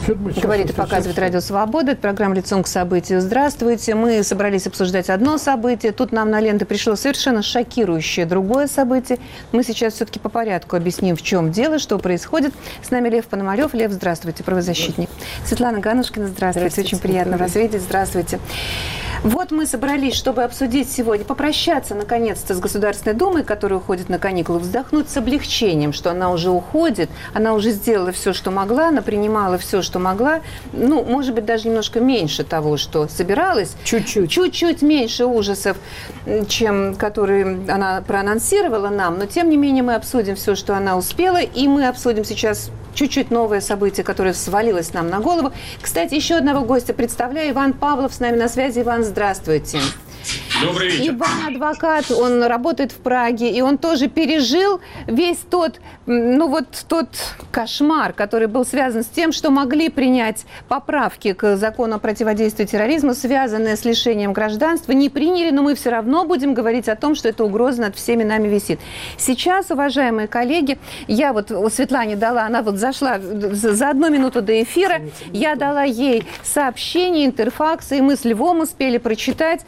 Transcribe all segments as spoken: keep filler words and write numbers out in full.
Говорит и показывает Радио Свобода. Это программа «Лицом к событию». Здравствуйте. Мы собрались обсуждать одно событие. Тут нам на ленты пришло совершенно шокирующее другое событие. Мы сейчас все-таки по порядку объясним, в чем дело, что происходит. С нами Лев Пономарев. Лев, здравствуйте, правозащитник. Здравствуйте. Светлана Ганушкина, здравствуйте. здравствуйте. Очень приятно вас видеть. Здравствуйте. Вот мы собрались, чтобы обсудить сегодня, попрощаться, наконец-то, с Государственной Думой, которая уходит на каникулы, вздохнуть с облегчением, что она уже уходит, она уже сделала все, что могла, она принимала все, что могла. Ну, может быть, даже немножко меньше того, что собиралась. Чуть-чуть. Чуть-чуть меньше ужасов, чем которые она проанонсировала нам. Но, тем не менее, мы обсудим все, что она успела, и мы обсудим сейчас чуть-чуть новое событие, которое свалилось нам на голову. Кстати, еще одного гостя представляю. Иван Павлов с нами на связи. Иван, здравствуйте. Добрый вечер. Иван адвокат, он работает в Праге, и он тоже пережил весь тот, ну вот тот кошмар, который был связан с тем, что могли принять поправки к закону о противодействии терроризму, связанные с лишением гражданства. Не приняли, но мы все равно будем говорить о том, что эта угроза над всеми нами висит. Сейчас, уважаемые коллеги, я вот Светлане дала, она вот зашла за одну минуту до эфира, я дала ей сообщение, интерфаксы, и мы с Львом успели прочитать.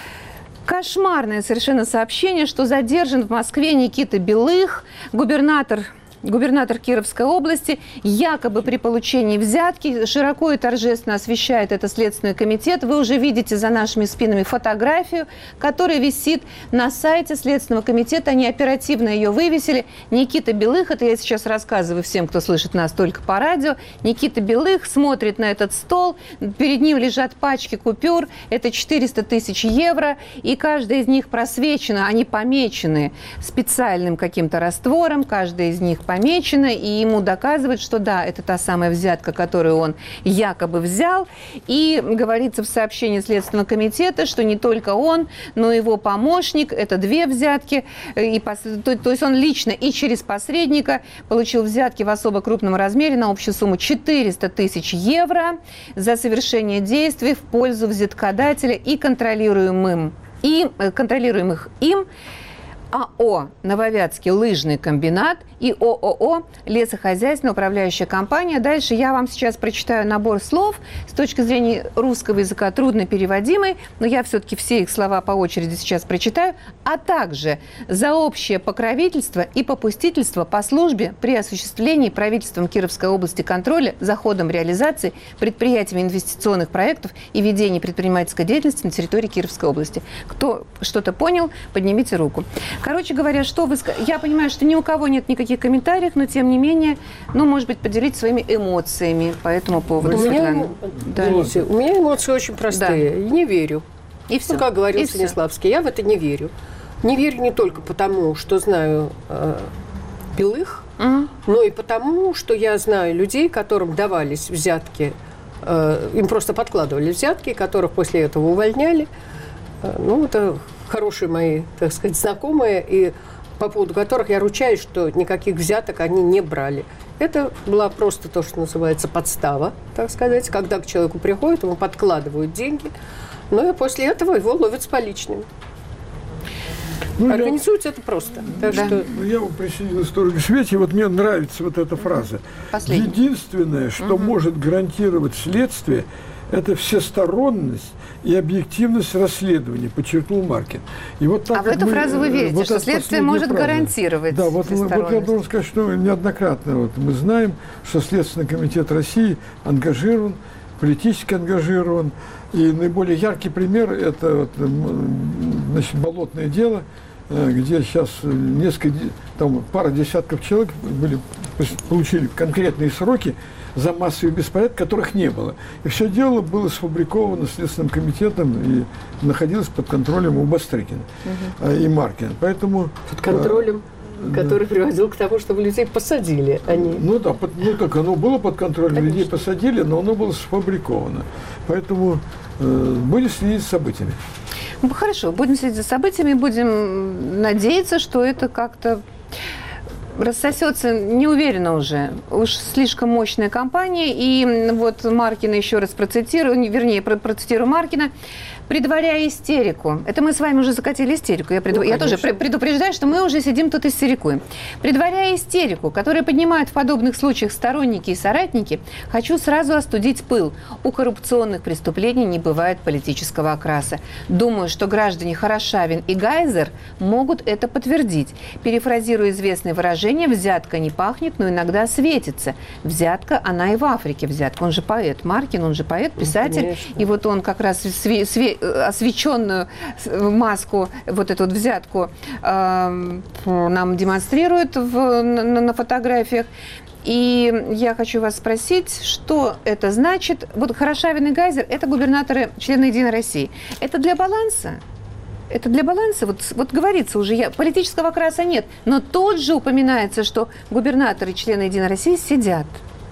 Кошмарное совершенно сообщение, что задержан в Москве Никита Белых, губернатор, губернатор Кировской области, якобы при получении взятки. Широко и торжественно освещает это Следственный комитет. Вы уже видите за нашими спинами фотографию, которая висит на сайте Следственного комитета. Они оперативно ее вывесили. Никита Белых, это я сейчас рассказываю всем, кто слышит нас только по радио. Никита Белых смотрит на этот стол. Перед ним лежат пачки купюр. Это четыреста тысяч евро. И каждая из них просвечена. Они помечены специальным каким-то раствором. Каждая из них помечена. помечено, и ему доказывают, что да, это та самая взятка, которую он якобы взял. И говорится в сообщении Следственного комитета, что не только он, но и его помощник, это две взятки, и пос... то, то есть он лично и через посредника получил взятки в особо крупном размере на общую сумму четыреста тысяч евро за совершение действий в пользу взяткодателя и контролируемым им, контролируемых им АО «Нововятский лыжный комбинат» и ООО «Лесохозяйственная управляющая компания». Дальше я вам сейчас прочитаю набор слов с точки зрения русского языка трудно переводимый, но я все-таки все их слова по очереди сейчас прочитаю, а также за общее покровительство и попустительство по службе при осуществлении правительством Кировской области контроля за ходом реализации предприятиями инвестиционных проектов и ведения предпринимательской деятельности на территории Кировской области. Кто что-то понял, поднимите руку. Короче говоря, что вы... Я понимаю, что ни у кого нет никаких комментариев, но тем не менее, ну, может быть, поделитесь своими эмоциями по этому поводу. У меня, да. Видите, у меня эмоции очень простые. Да. Не верю. И все. Ну, как говорил и Станиславский, я в это не верю. Не верю не только потому, что знаю э, Белых, угу. но и потому, что я знаю людей, которым давались взятки, э, им просто подкладывали взятки, которых после этого увольняли. Э, ну, это... хорошие мои, так сказать, знакомые, и по поводу которых я ручаюсь, что никаких взяток они не брали. Это была просто то, что называется подстава, так сказать, когда к человеку приходят, ему подкладывают деньги, но и после этого его ловят с поличным. Ну, организуется я... это просто. Так да. что... Я вам присоединюсь к стороне Свете, вот мне нравится вот эта фраза. Последний. Единственное, что угу. может гарантировать следствие, это всесторонность и объективность расследования, подчеркнул Маркин. И вот так а в эту мы, фразу вы верите, вот что следствие может фраза. гарантировать да, вот, вот я должен сказать, что неоднократно вот, мы знаем, что Следственный комитет России ангажирован, политически ангажирован. И наиболее яркий пример – это вот, значит, болотное дело, где сейчас несколько, там, пара десятков человек были, получили конкретные сроки за массовый беспорядок, которых не было. И все дело было сфабриковано Следственным комитетом и находилось под контролем у Бастрыкина угу. и Маркина. Поэтому... Под контролем, а, который да. приводил к тому, чтобы людей посадили. Они... Ну да, под, ну так оно было под контролем, Конечно. людей посадили, но оно было сфабриковано. Поэтому э, будем следить за событиями. Ну, хорошо, будем следить за событиями, будем надеяться, что это как-то рассосется, не уверена уже. Уж слишком мощная компания. И вот Маркина еще раз процитирую, вернее, процитирую Маркина. Предваряя истерику. Это мы с вами уже закатили истерику. Я, предв... ну, Я тоже предупреждаю, что мы уже сидим тут истерикуем. Предваряя истерику, которую поднимают в подобных случаях сторонники и соратники, хочу сразу остудить пыл. У коррупционных преступлений не бывает политического окраса. Думаю, что граждане Хорошавин и Гайзер могут это подтвердить. Перефразируя известное выражение, взятка не пахнет, но иногда светится. Взятка, она и в Африке взятка. Он же поэт. Маркин, он же поэт, писатель. Ну, и вот он как раз све- све- освещенную маску, вот эту вот взятку э, нам демонстрирует в, на, на фотографиях. И я хочу вас спросить, что это значит? Вот Хорошавин и Гайзер – это губернаторы, члены Единой России. Это для баланса? Это для баланса? Вот, вот говорится уже, я, политического окраса нет, но тут же упоминается, что губернаторы, члены Единой России сидят.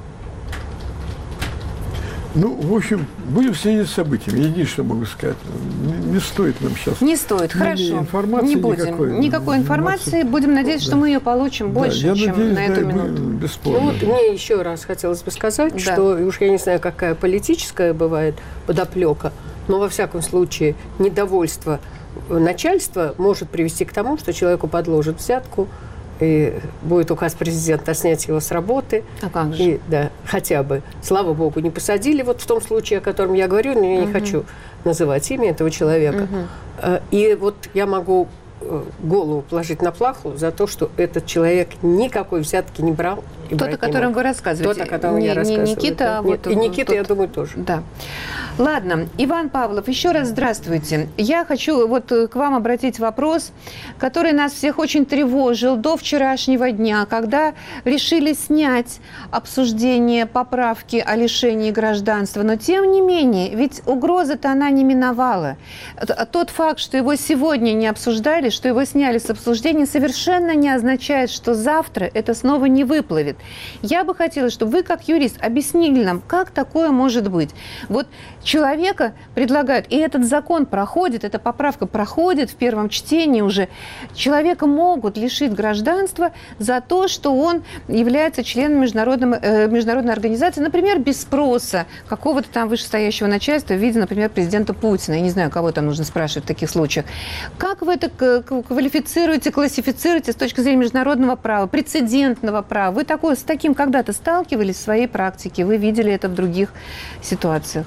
Ну, в общем, будем следить за событиями. Единственное, что могу сказать. Не, не стоит нам сейчас... Не стоит, хорошо. Информации не будем. Никакой, никакой информации. Будем надеяться, да. что мы ее получим больше, да, чем надеюсь, на эту да, минуту. Ну, вот мне еще раз хотелось бы сказать, да. что уж я не знаю, какая политическая бывает подоплека, но во всяком случае недовольство начальства может привести к тому, что человеку подложат взятку, и будет указ президента снять его с работы. А как же? И, да, хотя бы, слава богу, не посадили. Вот в том случае, о котором я говорю, но я не угу. хочу называть имя этого человека. Угу. И вот я могу голову положить на плаху за то, что этот человек никакой взятки не брал. Тот, о котором вы рассказываете. Тот, о котором не, я рассказываю. Не Никита, а вот... И Никита, тот... я думаю, тоже. Да. Ладно. Иван Павлов, еще раз здравствуйте. Я хочу вот к вам обратить вопрос, который нас всех очень тревожил до вчерашнего дня, когда решили снять обсуждение поправки о лишении гражданства. Но тем не менее, ведь угроза-то она не миновала. Тот факт, что его сегодня не обсуждали, что его сняли с обсуждения, совершенно не означает, что завтра это снова не выплывет. Я бы хотела, чтобы вы, как юрист, объяснили нам, как такое может быть. Вот человека предлагают, и этот закон проходит, эта поправка проходит в первом чтении уже, человека могут лишить гражданства за то, что он является членом международной, э, международной организации, например, без спроса какого-то там вышестоящего начальства в виде, например, президента Путина. Я не знаю, кого там нужно спрашивать в таких случаях. Как вы это квалифицируете, классифицируете с точки зрения международного права, прецедентного права? Вы такое, с таким когда-то сталкивались в своей практике? Вы видели это в других ситуациях?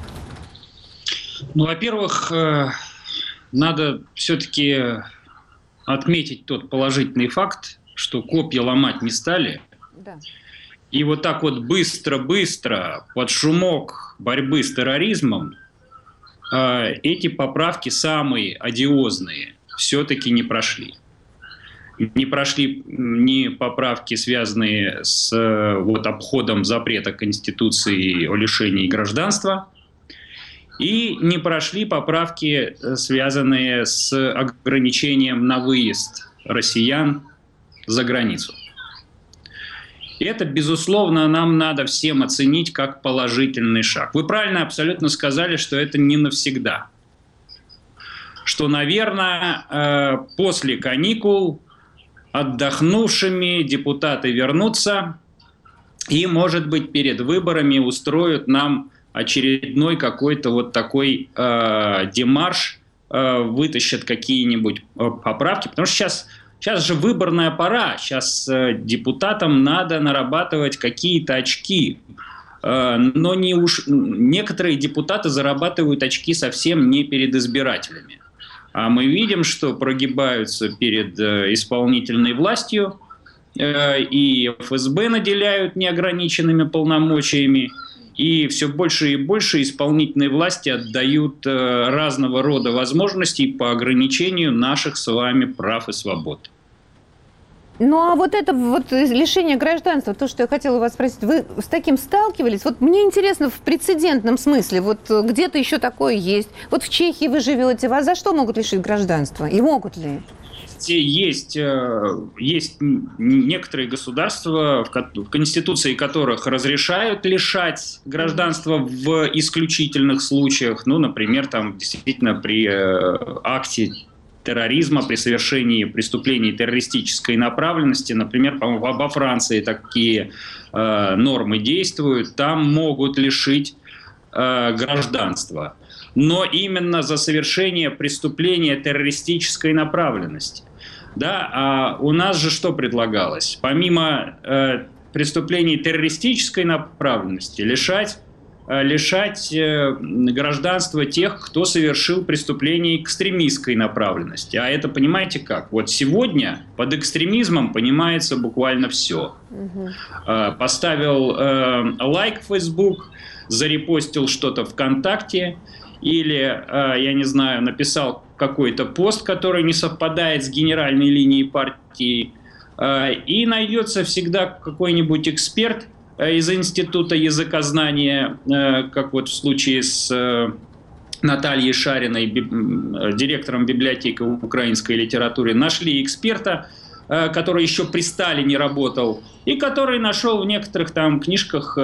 Ну, во-первых, надо все-таки отметить тот положительный факт, что копья ломать не стали. Да. И вот так вот быстро-быстро под шумок борьбы с терроризмом эти поправки, самые одиозные, все-таки не прошли. Не прошли ни поправки, связанные с вот, обходом запрета Конституции о лишении гражданства, и не прошли поправки, связанные с ограничением на выезд россиян за границу. И это, безусловно, нам надо всем оценить как положительный шаг. Вы правильно абсолютно сказали, что это не навсегда. Что, наверное, после каникул отдохнувшими депутаты вернутся и, может быть, перед выборами устроят нам очередной какой-то вот такой э, демарш, э, вытащат какие-нибудь поправки. Потому что сейчас, сейчас же выборная пора, сейчас э, депутатам надо нарабатывать какие-то очки. Э, но не уж, некоторые депутаты зарабатывают очки совсем не перед избирателями. А мы видим, что прогибаются перед э, исполнительной властью, э, и эф эс бэ наделяют неограниченными полномочиями, и все больше и больше исполнительной власти отдают э, разного рода возможности по ограничению наших с вами прав и свобод. Ну, а вот это вот лишение гражданства, то, что я хотела у вас спросить, вы с таким сталкивались? Вот мне интересно в прецедентном смысле, вот где-то еще такое есть. Вот в Чехии вы живете, вас за что могут лишить гражданства? И могут ли? Есть, есть некоторые государства, в конституции которых разрешают лишать гражданства в исключительных случаях. Ну, например, там действительно при акте терроризма, при совершении преступлений террористической направленности. Например, по-моему, во Франции такие э, нормы действуют. Там могут лишить э, гражданства. Но именно за совершение преступления террористической направленности. Да? А у нас же что предлагалось? Помимо э, преступлений террористической направленности, лишать лишать гражданства тех, кто совершил преступление экстремистской направленности. А это, понимаете как? Вот сегодня под экстремизмом понимается буквально все. Угу. Поставил э, лайк в Facebook, зарепостил что-то ВКонтакте, или, э, я не знаю, написал какой-то пост, который не совпадает с генеральной линией партии, э, и найдется всегда какой-нибудь эксперт из Института языкознания, как вот в случае с Натальей Шариной, директором библиотеки украинской литературы, нашли эксперта, который еще при Сталине работал, и который нашел в некоторых там книжках,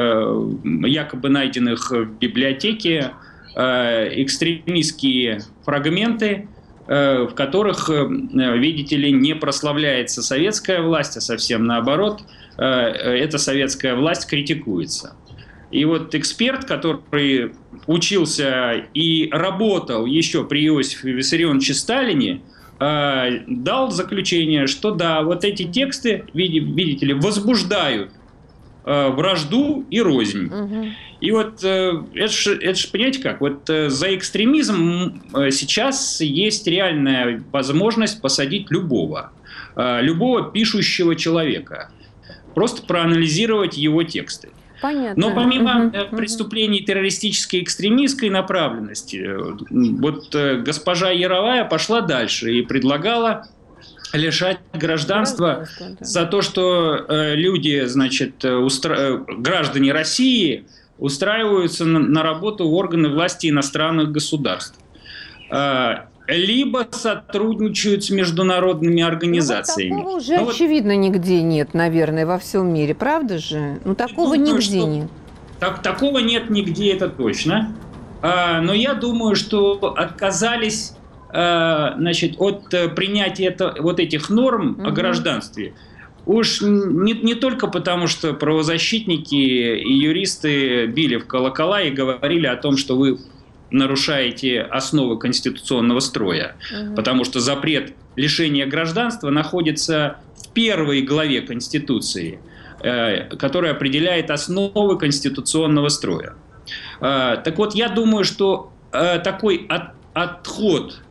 якобы найденных в библиотеке, экстремистские фрагменты, в которых, видите ли, не прославляется советская власть, а совсем наоборот, эта советская власть критикуется. И вот эксперт, который учился и работал еще при Иосифе Виссарионовиче Сталине, дал заключение, что да, вот эти тексты, видите ли, возбуждают вражду и рознь. Угу. И вот это же, это же, понимаете как, вот за экстремизм сейчас есть реальная возможность посадить любого, любого пишущего человека, просто проанализировать его тексты. Понятно. Но помимо угу, преступлений террористической и экстремистской направленности, вот госпожа Яровая пошла дальше и предлагала лишать гражданства да. за то, что э, люди, значит, устра... граждане России устраиваются на, на работу в органы власти иностранных государств. Э, либо сотрудничают с международными организациями. Ну, такого уже, ну, очевидно, вот... нигде нет, наверное, во всем мире, правда же? Ну, такого думаю, нигде что... нет. Так, такого нет нигде, это точно. А, но я думаю, что отказались... Значит, от принятия это, вот этих норм угу. о гражданстве уж не, не только потому, что правозащитники и юристы били в колокола и говорили о том, что вы нарушаете основы конституционного строя, угу. потому что запрет лишения гражданства находится в первой главе Конституции, которая определяет основы конституционного строя. Так вот, я думаю, что такой от, отход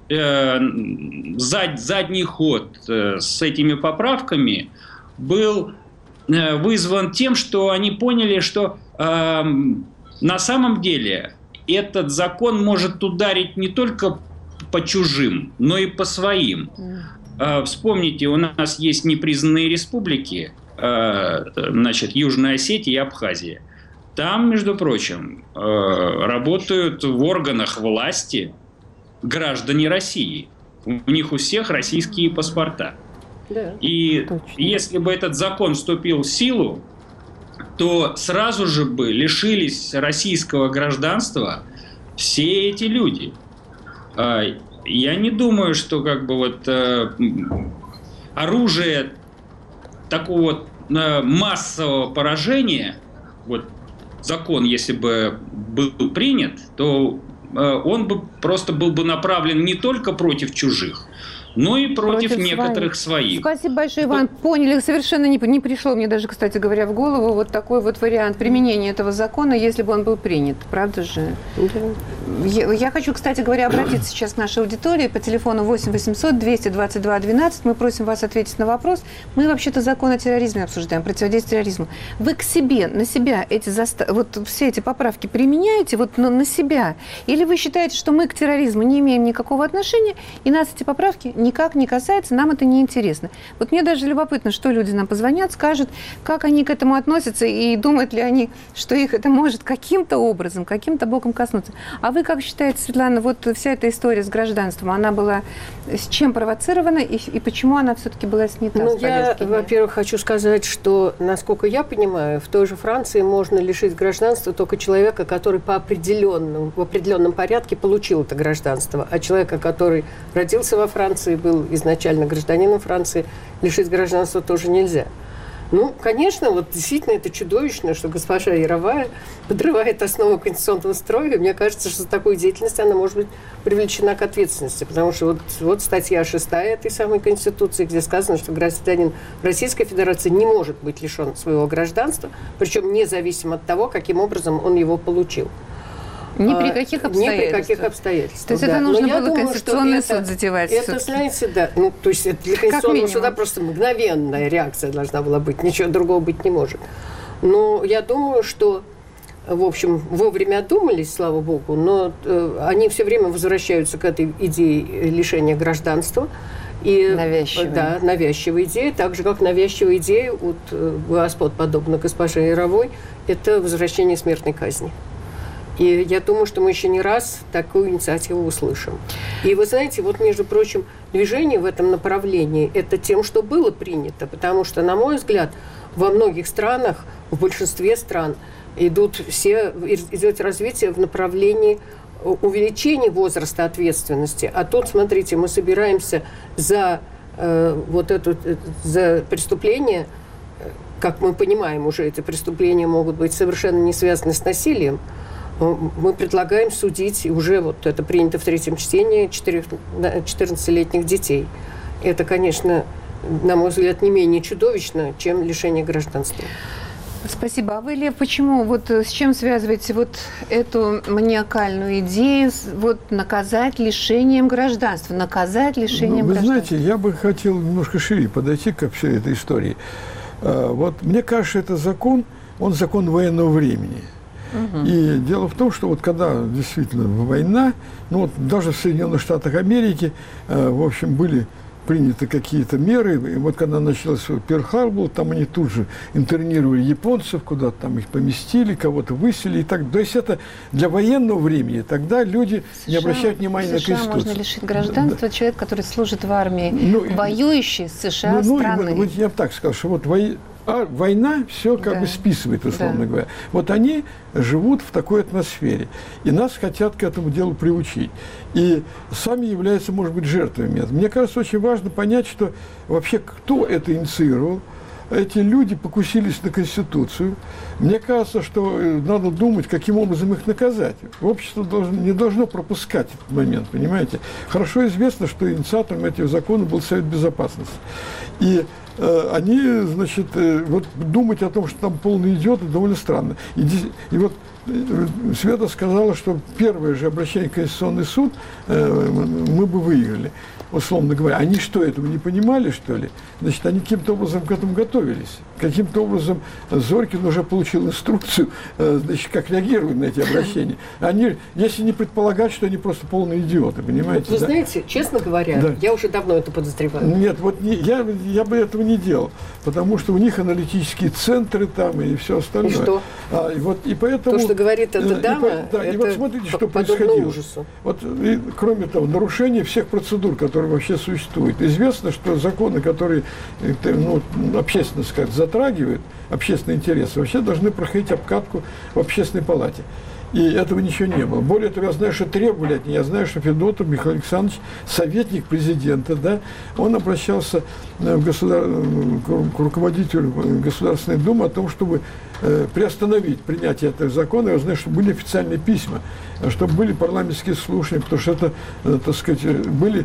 Зад, задний ход с этими поправками был вызван тем, что они поняли, что э, на самом деле этот закон может ударить не только по чужим, но и по своим. Э, вспомните, у нас есть непризнанные республики, э, значит, Южная Осетия и Абхазия. Там, между прочим, э, работают в органах власти граждане России. У них у всех российские паспорта. Да, и точно. Если бы этот закон вступил в силу, то сразу же бы лишились российского гражданства все эти люди. Я не думаю, что как бы вот оружие такого массового поражения, вот закон, если бы был принят, то он бы просто был бы направлен не только против чужих, но и против, против некоторых своих. своих. Спасибо большое, Иван. Поняли. Совершенно не, не пришло мне даже, кстати говоря, в голову вот такой вот вариант применения этого закона, если бы он был принят. Правда же? Да. Я, я хочу, кстати говоря, обратиться сейчас к нашей аудитории по телефону восемь восемьсот двести двадцать два двенадцать. Мы просим вас ответить на вопрос. Мы вообще-то закон о терроризме обсуждаем, противодействие терроризму. Вы к себе, на себя эти заста... вот все эти поправки применяете вот на, на себя? Или вы считаете, что мы к терроризму не имеем никакого отношения, и нас эти поправки не никак не касается, нам это не интересно. Вот мне даже любопытно, что люди нам позвонят, скажут, как они к этому относятся и думают ли они, что их это может каким-то образом, каким-то боком коснуться. А вы как считаете, Светлана, вот вся эта история с гражданством, она была с чем провоцирована и, и почему она все-таки была снята ну, с повестки? Я, во-первых, хочу сказать, что, насколько я понимаю, в той же Франции можно лишить гражданства только человека, который по определенным, в определенном порядке получил это гражданство. А человека, который родился во Франции, был изначально гражданином Франции, лишить гражданства тоже нельзя. Ну, конечно, вот действительно это чудовищно, что госпожа Яровая подрывает основу конституционного строя. И мне кажется, что за такую деятельность она может быть привлечена к ответственности. Потому что вот, вот статья шестая этой самой Конституции, где сказано, что гражданин Российской Федерации не может быть лишен своего гражданства, причем независимо от того, каким образом он его получил. Ни при каких обстоятельствах. Ни при каких обстоятельствах. То есть да. это нужно Но было думаю, Конституционный это, суд затевать. Это, знаете, да. Ну, то есть это для Конституционного суда просто мгновенная реакция должна была быть. Ничего другого быть не может. Но я думаю, что, в общем, вовремя одумались, слава богу, но э, они все время возвращаются к этой идее лишения гражданства. И, навязчивая. Да, навязчивая идея, так же, как навязчивая идея вот, господ, подобно госпоже Яровой, это возвращение смертной казни. И я думаю, что мы еще не раз такую инициативу услышим. И вы знаете, вот, между прочим, движение в этом направлении – это тем, что было принято. Потому что, на мой взгляд, во многих странах, в большинстве стран, идут все, идет развитие в направлении увеличения возраста ответственности. А тут, смотрите, мы собираемся за, э, вот это, за преступление, как мы понимаем уже, эти преступления могут быть совершенно не связаны с насилием. Мы предлагаем судить, и уже вот это принято в третьем чтении, четырнадцатилетних детей. Это, конечно, на мой взгляд, не менее чудовищно, чем лишение гражданства. Спасибо. А вы, Лев, почему, вот с чем связываете вот эту маниакальную идею вот наказать лишением гражданства? Наказать лишением ну, вы гражданства? знаете, я бы хотел немножко шире подойти ко всей этой истории. Вот мне кажется, это закон, он закон военного времени. Угу. И дело в том, что вот когда действительно война, ну вот даже в Соединенных Штатах Америки, э, в общем, были приняты какие-то меры, и вот когда началось Перл-Харбор, там они тут же интернировали японцев, куда-то там их поместили, кого-то выселили и так. То есть это для военного времени, тогда люди США, не обращают внимания на Конституцию. можно лишить гражданства да, человек, который служит в армии, ну, воюющей с США ну, страны. Ну, вот я бы так сказал, что вот вои... А война все как да. бы списывает, условно да. говоря. Вот они живут в такой атмосфере. И нас хотят к этому делу приучить. И сами являются, может быть, жертвами. Мне кажется, очень важно понять, что вообще кто это инициировал. Эти люди покусились на Конституцию. Мне кажется, что надо думать, каким образом их наказать. Общество должно, не должно пропускать этот момент, понимаете? Хорошо известно, что инициатором этих законов был Совет Безопасности. И э, они, значит, э, вот думать о том, что там полный идиот, это довольно странно. И, и вот э, Света сказала, что первое же обращение в Конституционный суд э, мы бы выиграли. Условно говоря, они что, этого не понимали, что ли? Значит, они каким-то образом к этому готовились. Каким-то образом Зорькин уже получил инструкцию, значит, как реагировать на эти обращения. Они, если не предполагать, что они просто полные идиоты, понимаете? Вы да? знаете, честно говоря, да. я уже давно это подозреваю. Нет, вот не, я, я бы этого не делал, потому что у них аналитические центры там и все остальное. И что? А, и вот, и поэтому, То, что говорит эта дама, и, да, это и вот смотрите, что происходило. Ужасу. Вот, и, кроме того, нарушение всех процедур, которые вообще существуют. Известно, что законы, которые ну, общественно сказать, затрагивают общественные интересы, вообще должны проходить обкатку в общественной палате. И этого ничего не было. Более того, я знаю, что требовали от меня. Я знаю, что Федотов Михаил Александрович, советник президента, да, он обращался в государ... к руководителю Государственной Думы о том, чтобы э, приостановить принятие этого закона. Я знаю, что были официальные письма, чтобы были парламентские слушания, потому что это, э, так сказать, были,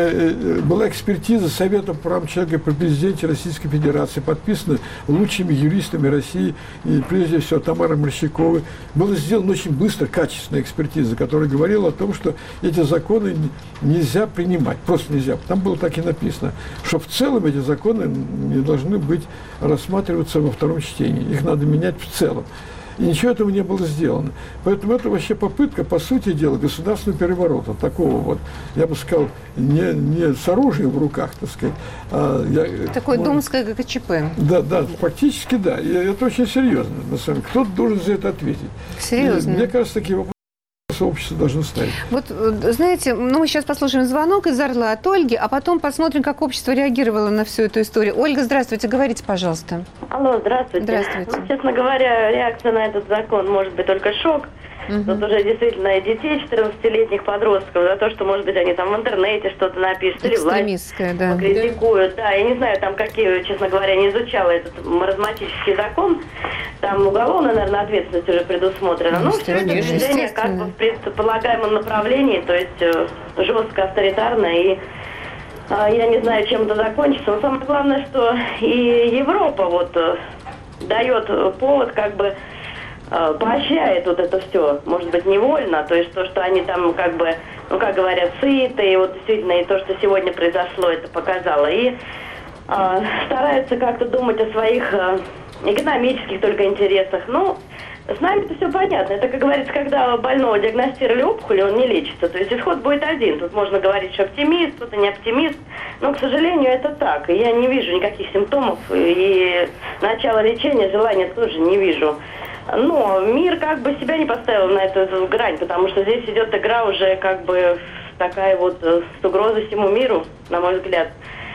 э, была экспертиза Совета по правам человека при президенте Российской Федерации, подписана лучшими юристами России, и прежде всего Тамарой Морщаковой. Было сделано очень быстро качественная экспертиза, которая говорила о том, что эти законы нельзя принимать, просто нельзя. Там было так и написано, что в целом эти законы не должны быть рассматриваться во втором чтении, их надо менять в целом. И ничего этого не было сделано. Поэтому это вообще попытка, по сути дела, государственного переворота. Такого вот, я бы сказал, не, не с оружием в руках, так сказать. А я, Такое может, думское ГКЧП. Да, да, фактически да. И это очень серьезно, на самом деле. Кто-то должен за это ответить. Серьезно? И мне кажется, такие вопросы общество должно ставить. Вот, знаете, ну, мы сейчас послушаем звонок из Орла от Ольги, а потом посмотрим, как общество реагировало на всю эту историю. Ольга, здравствуйте, говорите, пожалуйста. Алло, здравствуйте. Здравствуйте. Ну, честно говоря, реакция на этот закон может быть только шок. Угу. Тут уже действительно и детей четырнадцатилетних подростков за то, что, может быть, они там в интернете что-то напишут, или власть да. критикуют. Да, я не знаю, там какие, честно говоря, не изучала этот маразматический закон. Там уголовная, наверное, ответственность уже предусмотрена. Ну, все это движение как бы в предполагаемом направлении, то есть жестко, авторитарно, и я не знаю, чем это закончится. Но самое главное, что и Европа вот дает повод, как бы поощряет вот это все, может быть, невольно, то есть то, что они там как бы, ну, как говорят, сыты, и вот действительно и то, что сегодня произошло, это показало. И э, стараются как-то думать о своих э, экономических только интересах. Ну, с нами-то все понятно. Это, как говорится, когда больного диагностировали опухоль, он не лечится. То есть исход будет один. Тут можно говорить, что оптимист, кто-то не оптимист. Но, к сожалению, это так. И я не вижу никаких симптомов. И начала лечения, желания тоже не вижу. Но мир как бы себя не поставил на эту, эту грань, потому что здесь идет игра уже как бы такая вот с угрозой всему миру, на мой взгляд.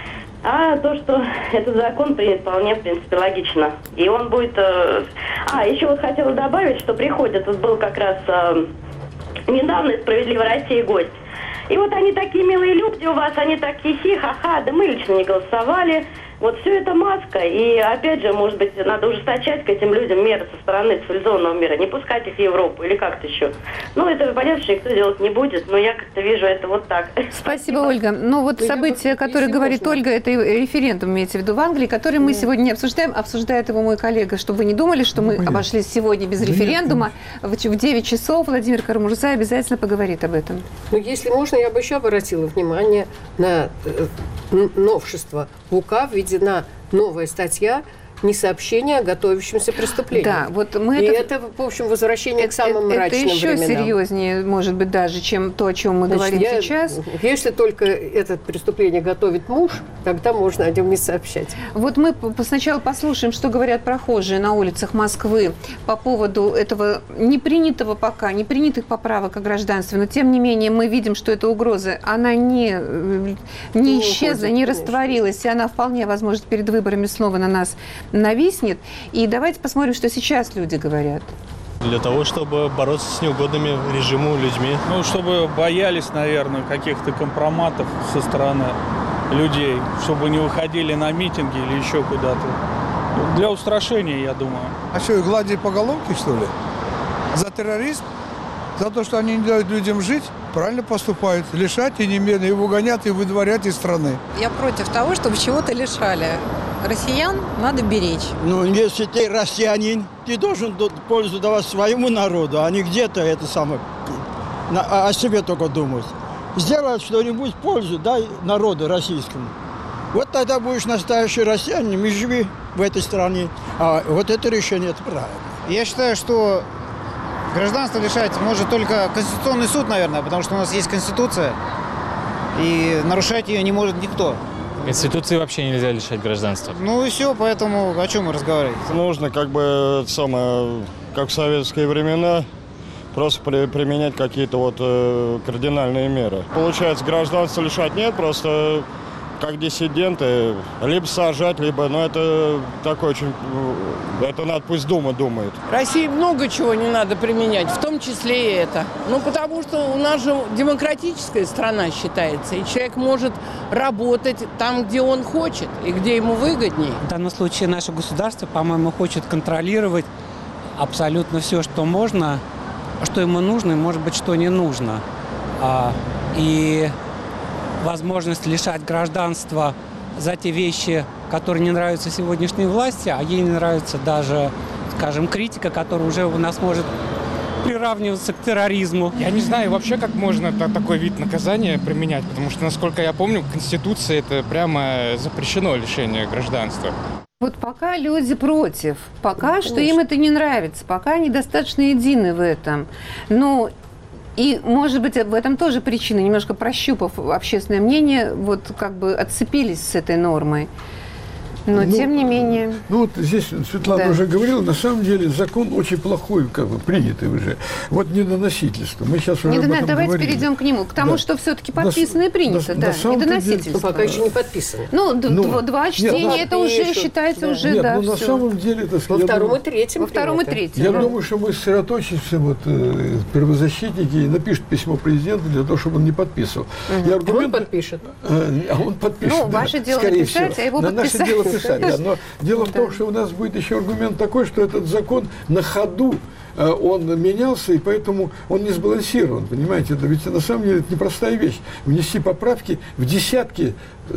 А то, что этот закон принят, вполне, в принципе, логично. И он будет... Э... А, еще вот хотела добавить, что приходит, тут был как раз э, недавно из «Справедливой России» гость. И вот они такие милые люди у вас, они такие хи, ха-ха, да мы лично не голосовали. Вот все это маска, и опять же, может быть, надо ужесточать к этим людям меры со стороны цивилизованного мира, не пускать их в Европу или как-то еще. Ну, это понятно, что никто делать не будет, но я как-то вижу это вот так. Спасибо, Ольга. Ну, вот ну, события, которые говорит можно. Ольга, это референдум, имеется в виду, в Англии, который мы да. сегодня не обсуждаем, обсуждает его мой коллега, чтобы вы не думали, что мы Понятно. обошлись сегодня без референдума. В девять часов Владимир Карамурза обязательно поговорит об этом. Ну, если можно, я бы еще обратила внимание на э, новшество. В УК введена новая статья «Несообщение о готовящемся преступлении». Да, вот мы И это, это, в общем, возвращение это, к самым это мрачным еще временам. серьезнее, может быть, даже, чем то, о чем мы Значит, говорим я, сейчас. Если только это преступление готовит муж, тогда можно о нем не сообщать. Вот мы сначала послушаем, что говорят прохожие на улицах Москвы по поводу этого непринятого пока, непринятых поправок о гражданстве, но тем не менее мы видим, что эта угроза, она не, не, не исчезла, уходит, не конечно. растворилась, и она вполне, возможно, перед выборами снова на нас нависнет. И давайте посмотрим, что сейчас люди говорят. Для того, чтобы бороться с неугодными режиму людьми. Ну, чтобы боялись, наверное, каких-то компроматов со стороны людей, чтобы не выходили на митинги или еще куда-то. Для устрашения, я думаю. А что, их гладить по головке, что ли? За терроризм? За то, что они не дают людям жить? Правильно поступают. Лишать и немедленно, и выгонять, и выдворять из страны. Я против того, чтобы чего-то лишали. Россиян надо беречь. Ну, если ты россиянин, ты должен пользу давать своему народу, а не где-то это самое, о себе только думать. Сделай что-нибудь в пользу, дай народу российскому. Вот тогда будешь настоящий россиянин и живи в этой стране. А вот это решение, это правильно. Я считаю, что гражданство лишать может только Конституционный суд, наверное, потому что у нас есть Конституция, и нарушать ее не может никто. Конституции вообще нельзя лишать гражданства. Ну и все, поэтому о чем мы разговариваем? Нужно, как бы, самое, как в советские времена, просто при, применять какие-то вот э, кардинальные меры. Получается, гражданство лишать нет, просто как диссиденты, либо сажать, либо, ну это такое очень, это надо, пусть Дума думает. России много чего не надо применять, в том числе и это. Ну, потому что у нас же демократическая страна считается, и человек может работать там, где он хочет, и где ему выгоднее. В данном случае наше государство, по-моему, хочет контролировать абсолютно все, что можно, что ему нужно, и, может быть, что не нужно. И возможность лишать гражданства за те вещи, которые не нравятся сегодняшней власти, а ей не нравится даже, скажем, критика, которая уже у нас может приравниваться к терроризму. Я не знаю вообще, как можно такой вид наказания применять, потому что, насколько я помню, в Конституции это прямо запрещено лишение гражданства. Вот пока люди против, пока ну, что им это не нравится, пока они достаточно едины в этом. Ну, и, может быть, в этом тоже причина, немножко прощупав общественное мнение, вот как бы отцепились с этой нормой. Но, ну, тем не менее... Ну, вот здесь Светлана да. уже говорила, на самом деле закон очень плохой, как бы, принятый уже. Вот недоносительство. Мы сейчас уже Недона... об этом Давайте говорили. перейдем к нему, к тому, да. что все-таки подписано и принято. На, да. на Недоносительство. Ну, пока еще не подписано. Ну, ну два чтения, нет, это уже пишут, считается да. уже, нет, да, ну, все. на самом деле... Так сказать, Во втором думаю, и третьем. Во втором и третьем. Я да. думаю, что мы сосредоточимся, вот, э, первозащитники, и напишут письмо президенту для того, чтобы он не подписывал. Угу. И аргумент... Он подпишет. А, а он подпишет, Ну, да, ваше дело скорее написать, всего. а его На подписать. наше дело писать, да. Но дело в том, что у нас будет еще аргумент такой, что этот закон на ходу он менялся, и поэтому он не сбалансирован, понимаете? Это ведь на самом деле это непростая вещь. Внести поправки в десятки,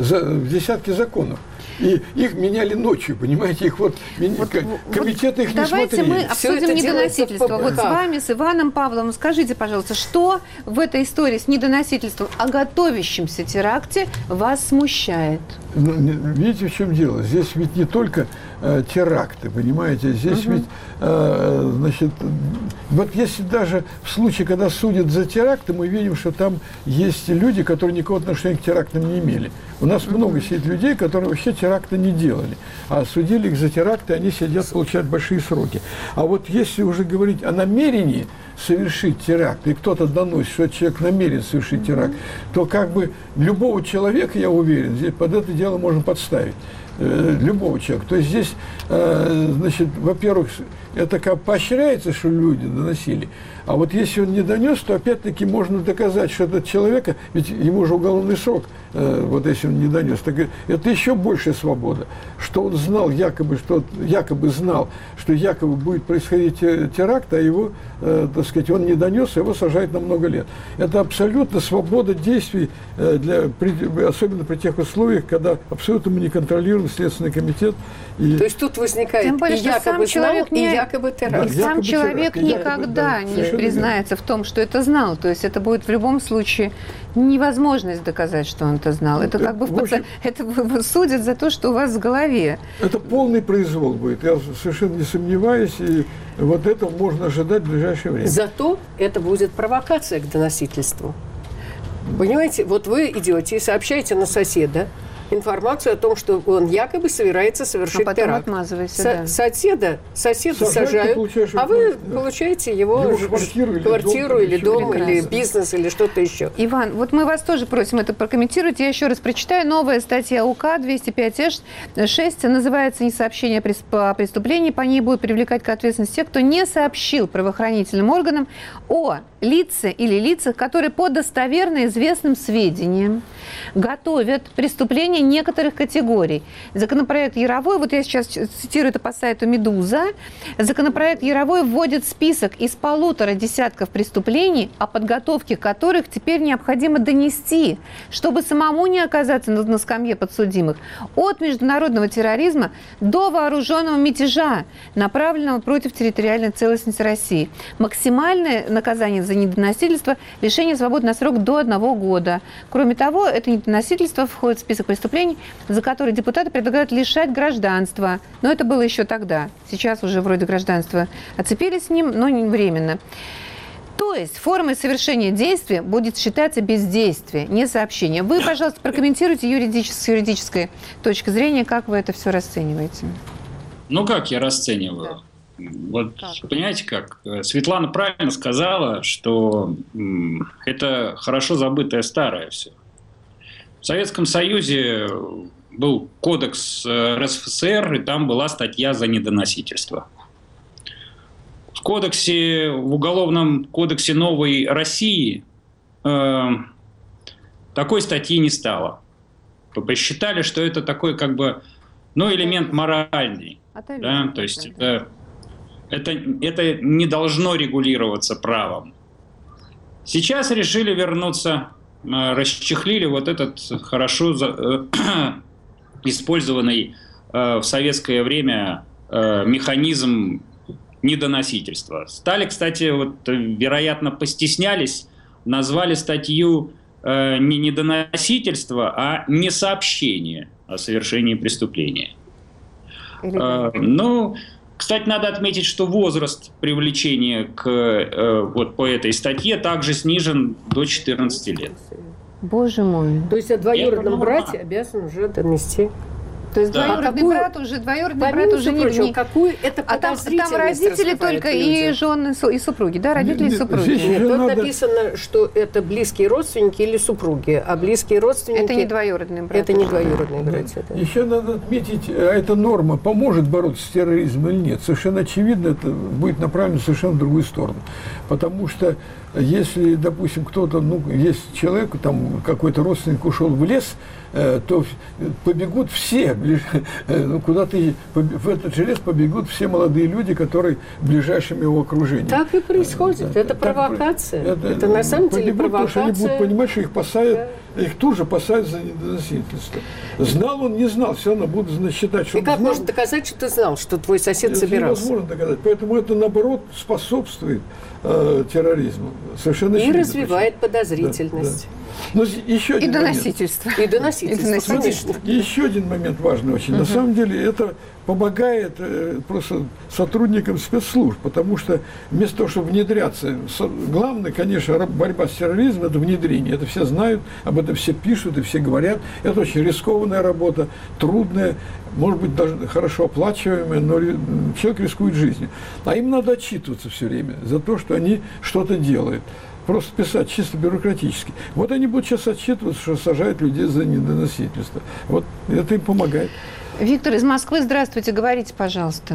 в десятки законов. И их меняли ночью, понимаете? Их вот, вот комитеты вот их не давайте смотрели. Мы обсудим недоносительство. Вот с вами, с Иваном Павловым, скажите, пожалуйста, что в этой истории с недоносительством о готовящемся теракте вас смущает? Ну, видите, в чем дело? Здесь ведь не только э, теракты, понимаете? Здесь угу. ведь, э, значит, вот если даже в случае, когда судят за теракты, мы видим, что там есть люди, которые никакого отношения к терактам не имели. У нас угу. много сидит людей, которые вообще теракты не делали, а судили их за теракты, они сидят, получают большие сроки. А вот если уже говорить о намерении совершить теракт, и кто-то доносит, что человек намерен совершить теракт, то как бы любого человека, я уверен, здесь под это дело можно подставить. Э, любого человека. То есть здесь, э, значит, во-первых, это как поощряется, что люди доносили, а вот если он не донес, то опять-таки можно доказать, что этот человек, ведь ему же уголовный срок, э, вот если он не донес, так это еще большая свобода, что он знал, якобы, что якобы знал, что якобы будет происходить теракт, а его, э, так сказать, он не донес, его сажают на много лет. Это абсолютно свобода действий, э, для, при, особенно при тех условиях, когда абсолютно мы не контролируем Следственный комитет. И... То есть тут возникает Тем более, и якобы знал, не... и якобы теракт. И сам человек теракт, никогда якобы, да, не признается в том, что это знал. То есть это будет в любом случае невозможность доказать, что он это знал. Это как бы в общем, это судят за то, что у вас в голове. Это полный произвол будет, я совершенно не сомневаюсь, и вот это можно ожидать в ближайшее время. Зато это будет провокация к доносительству. Понимаете, вот вы идете и сообщаете на соседа информацию о том, что он якобы собирается совершить а потом теракт. Отмазывайся, Со- да. Соседа, соседа сажают, а вы да. получаете его, его квартиру, квартиру или дом, или, дом, или бизнес, или что-то еще. Иван, вот мы вас тоже просим это прокомментировать. Я еще раз прочитаю. Новая статья УК двести пять шесть называется «Несообщение о преступлении». По ней будут привлекать к ответственности тех, кто не сообщил правоохранительным органам о лице или лицах, которые по достоверно известным сведениям готовят преступления некоторых категорий. Законопроект Яровой, вот я сейчас цитирую это по сайту «Медуза», законопроект Яровой вводит список из полутора десятков преступлений, о подготовке которых теперь необходимо донести, чтобы самому не оказаться на, на скамье подсудимых, от международного терроризма до вооруженного мятежа, направленного против территориальной целостности России. Максимальное наказание за недоносительство – лишение свободы на срок до одного года. Кроме того, это недоносительство входит в список преступлений, за которые депутаты предлагают лишать гражданства. Но это было еще тогда. Сейчас уже вроде гражданства отцепились с ним, но не временно. То есть формой совершения действия будет считаться бездействие, не сообщение. Вы, пожалуйста, прокомментируйте юридически, с юридической точки зрения, как вы это все расцениваете. Ну, как я расцениваю? Да. Вот, как? Понимаете как? Светлана правильно сказала, что м, это хорошо забытое старое все. В Советском Союзе был кодекс эр эс эф эс эр, и там была статья за недоносительство. В кодексе, в Уголовном кодексе Новой России э, такой статьи не стало. Посчитали, что это такой как бы, ну, элемент моральный. Да? То есть это, это, это не должно регулироваться правом. Сейчас решили вернуться, расчехлили вот этот хорошо э, использованный э, в советское время э, механизм недоносительства. Стали, кстати, вот, вероятно, постеснялись, назвали статью э, не недоносительство, а несообщение о совершении преступления. Э, ну, кстати, надо отметить, что возраст привлечения к, э, вот по этой статье также снижен до четырнадцати лет. Боже мой. То есть о двоюродном брате обязан уже донести. То есть Да. двоюродный А какую, брат уже, двоюродный брат уже не... прочего, не... какую это А там, там родители только и жены, и супруги, да, родители и супруги. Нет, тут надо... написано, что это близкие родственники или супруги, а близкие родственники... Это не двоюродные братья. Это не двоюродные братья. Да. Еще надо отметить, а эта норма поможет бороться с терроризмом или нет. Совершенно очевидно, это будет направлено совершенно в другую сторону. Потому что если, допустим, кто-то, ну, есть человек, там какой-то родственник ушел в лес, то побегут все, ну, куда-то в этот же лес побегут все молодые люди, которые в ближайшем его окружении. Так и происходит. Это так, провокация. Это, это на самом деле провокация. Потому что они будут понимать, что их посадят, да. Их тут же посадят за недоносительство. Знал он, не знал, все равно будут, значит, считать, что и он как знал. можно доказать, что ты знал, что твой сосед это собирался? Невозможно доказать. Поэтому это, наоборот, способствует э, терроризму. Совершенно и очевидно, развивает почему. подозрительность. Да, да. Но еще и доносительство. И доносительство, конечно. И еще один момент важный очень. Uh-huh. На самом деле это помогает э, просто сотрудникам спецслужб, потому что вместо того, чтобы внедряться, со, главное, конечно, борьба с терроризмом – это внедрение. Это все знают, об этом все пишут и все говорят. Это очень рискованная работа, трудная, может быть, даже хорошо оплачиваемая, но человек рискует жизнью. А им надо отчитываться все время за то, что они что-то делают. Просто писать чисто бюрократически. Вот они будут сейчас отчитываться, что сажают людей за недоносительство. Вот это им помогает. Виктор из Москвы, здравствуйте, говорите, пожалуйста.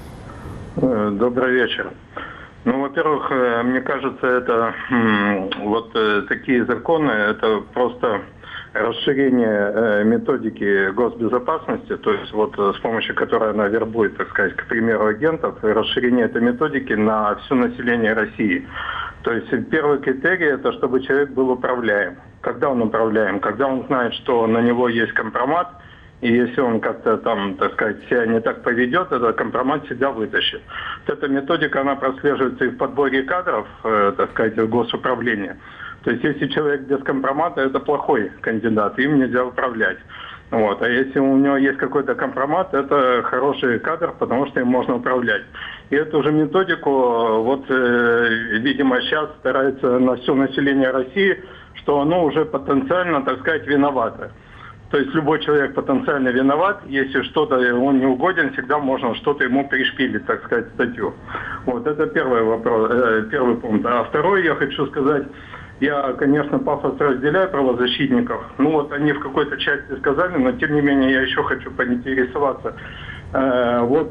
Добрый вечер. Ну, во-первых, мне кажется, это вот такие законы, это просто расширение методики госбезопасности, то есть вот с помощью которой она вербует, так сказать, к примеру, агентов, расширение этой методики на все население России. То есть первый критерий – это чтобы человек был управляем. Когда он управляем? Когда он знает, что на него есть компромат, и если он как-то там, так сказать, себя не так поведет, этот компромат всегда вытащит. Вот эта методика, она прослеживается и в подборе кадров, э, так сказать, в госуправление. То есть если человек без компромата, это плохой кандидат, им нельзя управлять. Вот. А если у него есть какой-то компромат, это хороший кадр, потому что им можно управлять. И эту же методику, вот, э, видимо, сейчас старается на все население России, что оно уже потенциально, так сказать, виновато. То есть любой человек потенциально виноват, если что-то он не угоден, всегда можно что-то ему пришпилить, так сказать, статью. Вот это первый вопрос, э, первый пункт. А второй я хочу сказать, я, конечно, пафос разделяю правозащитников. Ну вот они в какой-то части сказали, но тем не менее я еще хочу поинтересоваться. Э, вот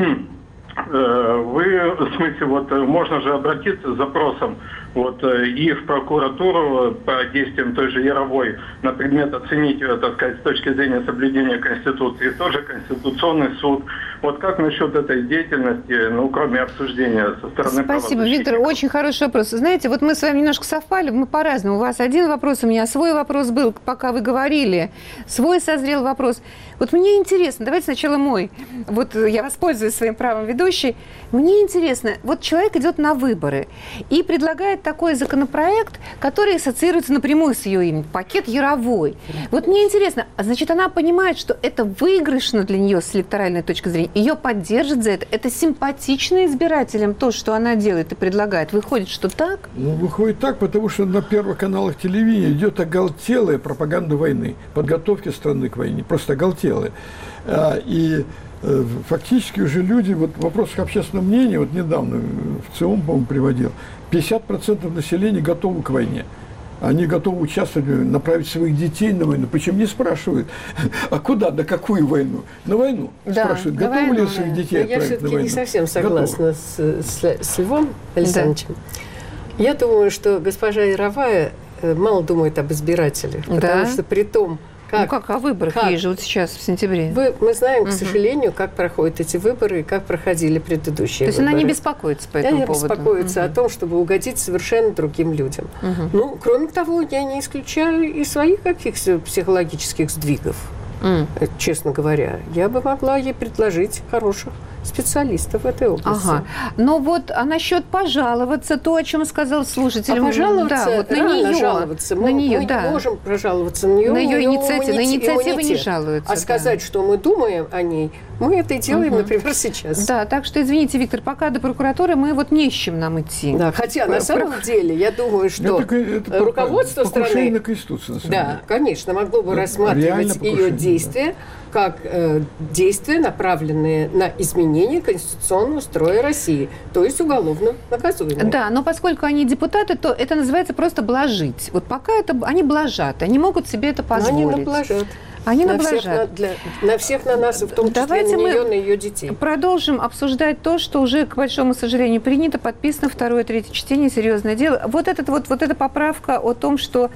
э, вы, в смысле, вот можно же обратиться с запросом вот, и в прокуратуру по действиям той же Яровой на предмет оценить ее, так сказать, с точки зрения соблюдения Конституции, тоже Конституционный суд. Вот как насчет этой деятельности, ну, кроме обсуждения со стороны Спасибо, Виктор, очень хороший вопрос. Знаете, вот мы с вами немножко совпали, мы по-разному. У вас один вопрос, у меня свой вопрос был, пока вы говорили. Свой созрел вопрос. Вот мне интересно, давайте сначала мой. Вот я воспользуюсь своим правом ведущей. Мне интересно, вот человек идет на выборы и предлагает такой законопроект, который ассоциируется напрямую с ее именем, пакет Яровой. Вот мне интересно, а значит, она понимает, что это выигрышно для нее с электоральной точки зрения, ее поддержат за это, это симпатично избирателям то, что она делает и предлагает. Выходит, что так? Ну, выходит так, потому что на первых каналах телевидения идет оголтелая пропаганда войны, подготовки страны к войне, просто оголтелая. И фактически уже люди, вот в вопросах общественного мнения, вот недавно в ЦИОМ, по-моему, приводил, пятьдесят процентов населения готовы к войне. Они готовы участвовать, направить своих детей на войну. Причем не спрашивают, а куда, на какую войну? На войну. Да, спрашивают, готовы войну, ли своих да. детей отправить на войну? Я все-таки не совсем согласна с, с, с Львом Александровичем. Да. Я думаю, что госпожа Яровая мало думает об избирателях. Да. Потому что при том, как, ну как о выборах как? Ей же вот сейчас, в сентябре. Вы, мы знаем, угу. к сожалению, как проходят эти выборы и как проходили предыдущие То есть выборы. она не беспокоится по этому она поводу? Она беспокоится угу. о том, чтобы угодить совершенно другим людям. Угу. Ну, кроме того, я не исключаю и своих каких-то психологических сдвигов. Mm. Честно говоря, я бы могла ей предложить хороших специалистов в этой области. Ага. Но вот а насчет пожаловаться, то, о чем сказал слушатель. А пожаловаться, да, вот на рано нее, жаловаться. Мы, на нее, мы да. не можем прожаловаться на нее. На ее инициативу, инициативу, на инициативу не жалуются. А да. сказать, что мы думаем о ней, Мы это и делаем, Угу. например, сейчас. Да, так что, извините, Виктор, пока до прокуратуры мы вот не ищем нам идти. Да, хотя на самом деле, я думаю, что это, это руководство страны... на Конституцию, на самом да, деле. конечно, могло бы рассматривать ее действия, да. как э, действия, направленные на изменение конституционного строя России, то есть уголовно наказуемые. Да, но поскольку они депутаты, то это называется просто блажить. Вот пока это они блажат, они могут себе это позволить. Но они наблажат. Они на наблажат. Всех, на, для, на всех на нас, в том Давайте числе на нее, мы на ее детей. Продолжим обсуждать то, что уже, к большому сожалению, принято, подписано, второе, третье чтение, серьезное дело. Вот, этот, вот, вот эта поправка о том, что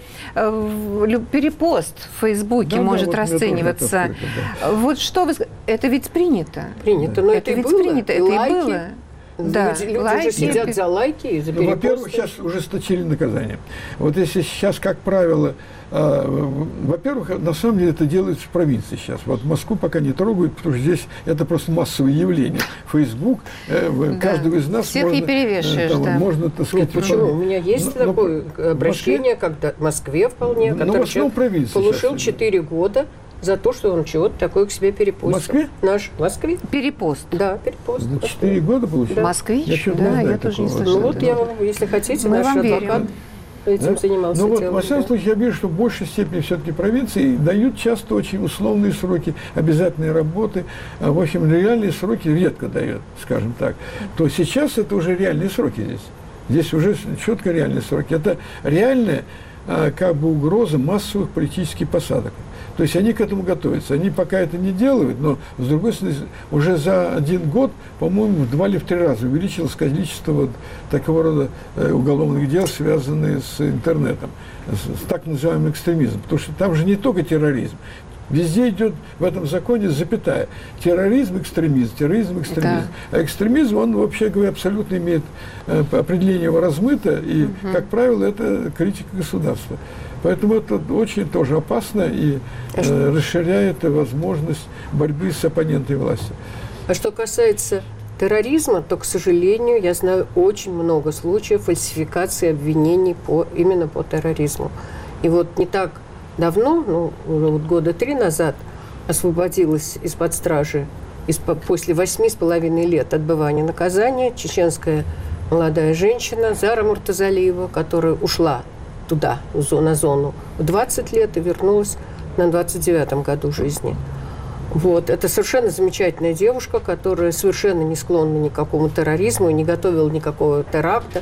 э, перепост в Фейсбуке да, может да, вот расцениваться. Это, да. Вот что вы... Это ведь принято. Принято, но это, это ведь и было. принято, и это лайки. и было. Да, люди лайки. Уже сидят за лайки и за перепосты. Ну, во-первых, сейчас ужесточили наказание. Вот если сейчас, как правило, э, во-первых, на самом деле это делается в провинции сейчас. Вот Москву пока не трогают, потому что здесь это просто массовое явление. Фейсбук, э, да. каждого из нас всех можно... и перевешиваешь, э, там, да. Можно, так сказать... Нет, почему? У меня есть но, такое но, обращение, когда в Москве вполне, но который человек получил четыре года за то, что он чего-то такое к себе перепостил. В Москве? Наш в Москве. Перепост. Да, перепост. За четыре года получил? Да. Москвич? Я да, я тоже не слышала. Ну вот я вам, если хотите, Мы наш адвокат верим. этим да? занимался. Ну вот, делом, во всяком да. случае, я вижу, что в большей степени все-таки провинции дают часто очень условные сроки обязательной работы. А, в общем, реальные сроки редко дают, скажем так. То сейчас это уже реальные сроки здесь. Здесь уже четко реальные сроки. Это реальная а, как бы угроза массовых политических посадок. То есть они к этому готовятся. Они пока это не делают, но, с другой стороны, уже за один год, по-моему, в два или в три раза увеличилось количество вот такого рода уголовных дел, связанных с интернетом, с, с так называемым экстремизмом. Потому что там же не только терроризм. Везде идет в этом законе запятая. Терроризм, экстремизм, терроризм, экстремизм. Да. А экстремизм, он, вообще говоря, абсолютно имеет э, определение его размыто, и, угу. как правило, это критика государства. Поэтому это очень тоже опасно и э, расширяет возможность борьбы с оппонентами власти. А что касается терроризма, то, к сожалению, я знаю очень много случаев фальсификации обвинений по, именно по терроризму. И вот не так давно, ну, уже вот года три назад, освободилась из-под стражи из после восьми с половиной лет отбывания наказания чеченская молодая женщина Зара Муртазалиева, которая ушла туда, на зону, в двадцать лет и вернулась на двадцать девятом году жизни. Вот. Это совершенно замечательная девушка, которая совершенно не склонна ни к какому терроризму и не готовила никакого теракта.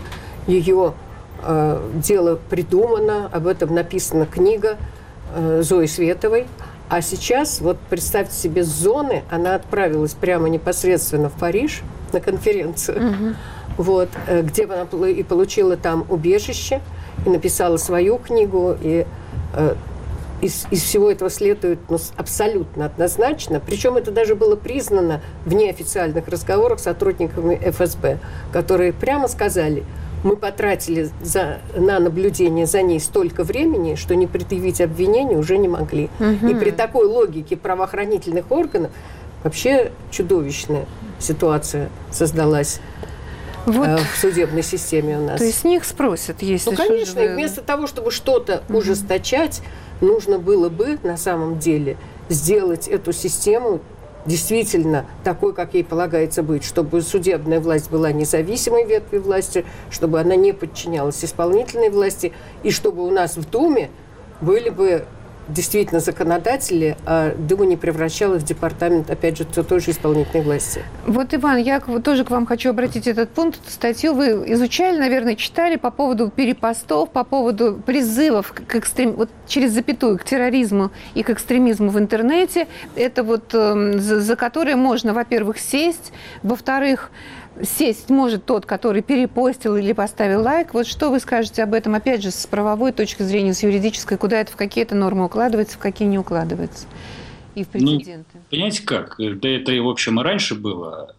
Ее э, дело придумано, об этом написана книга э, Зои Световой. А сейчас, вот представьте себе, с зоны она отправилась прямо непосредственно в Париж на конференцию, mm-hmm. вот, э, где она и получила там убежище, и написала свою книгу, и э, из, из всего этого следует ну, абсолютно однозначно, причем это даже было признано в неофициальных разговорах с сотрудниками эф эс бэ, которые прямо сказали, мы потратили за, на наблюдение за ней столько времени, что не предъявить обвинение уже не могли. Угу. И при такой логике правоохранительных органов вообще чудовищная ситуация создалась. Вот. В судебной системе у нас. То есть с них спросят, если... Ну, конечно, и вместо того, чтобы что-то mm-hmm. ужесточать, нужно было бы, на самом деле, сделать эту систему действительно такой, как ей полагается быть, чтобы судебная власть была независимой ветвью власти, чтобы она не подчинялась исполнительной власти, и чтобы у нас в Думе были бы действительно законодатели, а Дума не превращалась в департамент, опять же, той же исполнительной власти. Вот, Иван, я тоже к вам хочу обратить этот пункт, эту статью. Вы изучали, наверное, читали по поводу перепостов, по поводу призывов к экстрем... вот через запятую к терроризму и к экстремизму в интернете. Это вот э, за, за которое можно, во-первых, сесть, во-вторых, сесть может тот, который перепостил или поставил лайк. Вот что вы скажете об этом, опять же, с правовой точки зрения, с юридической, куда это в какие-то нормы укладывается, в какие не укладывается? И в прецеденты. Ну, понимаете как? Да это, в общем, и раньше было.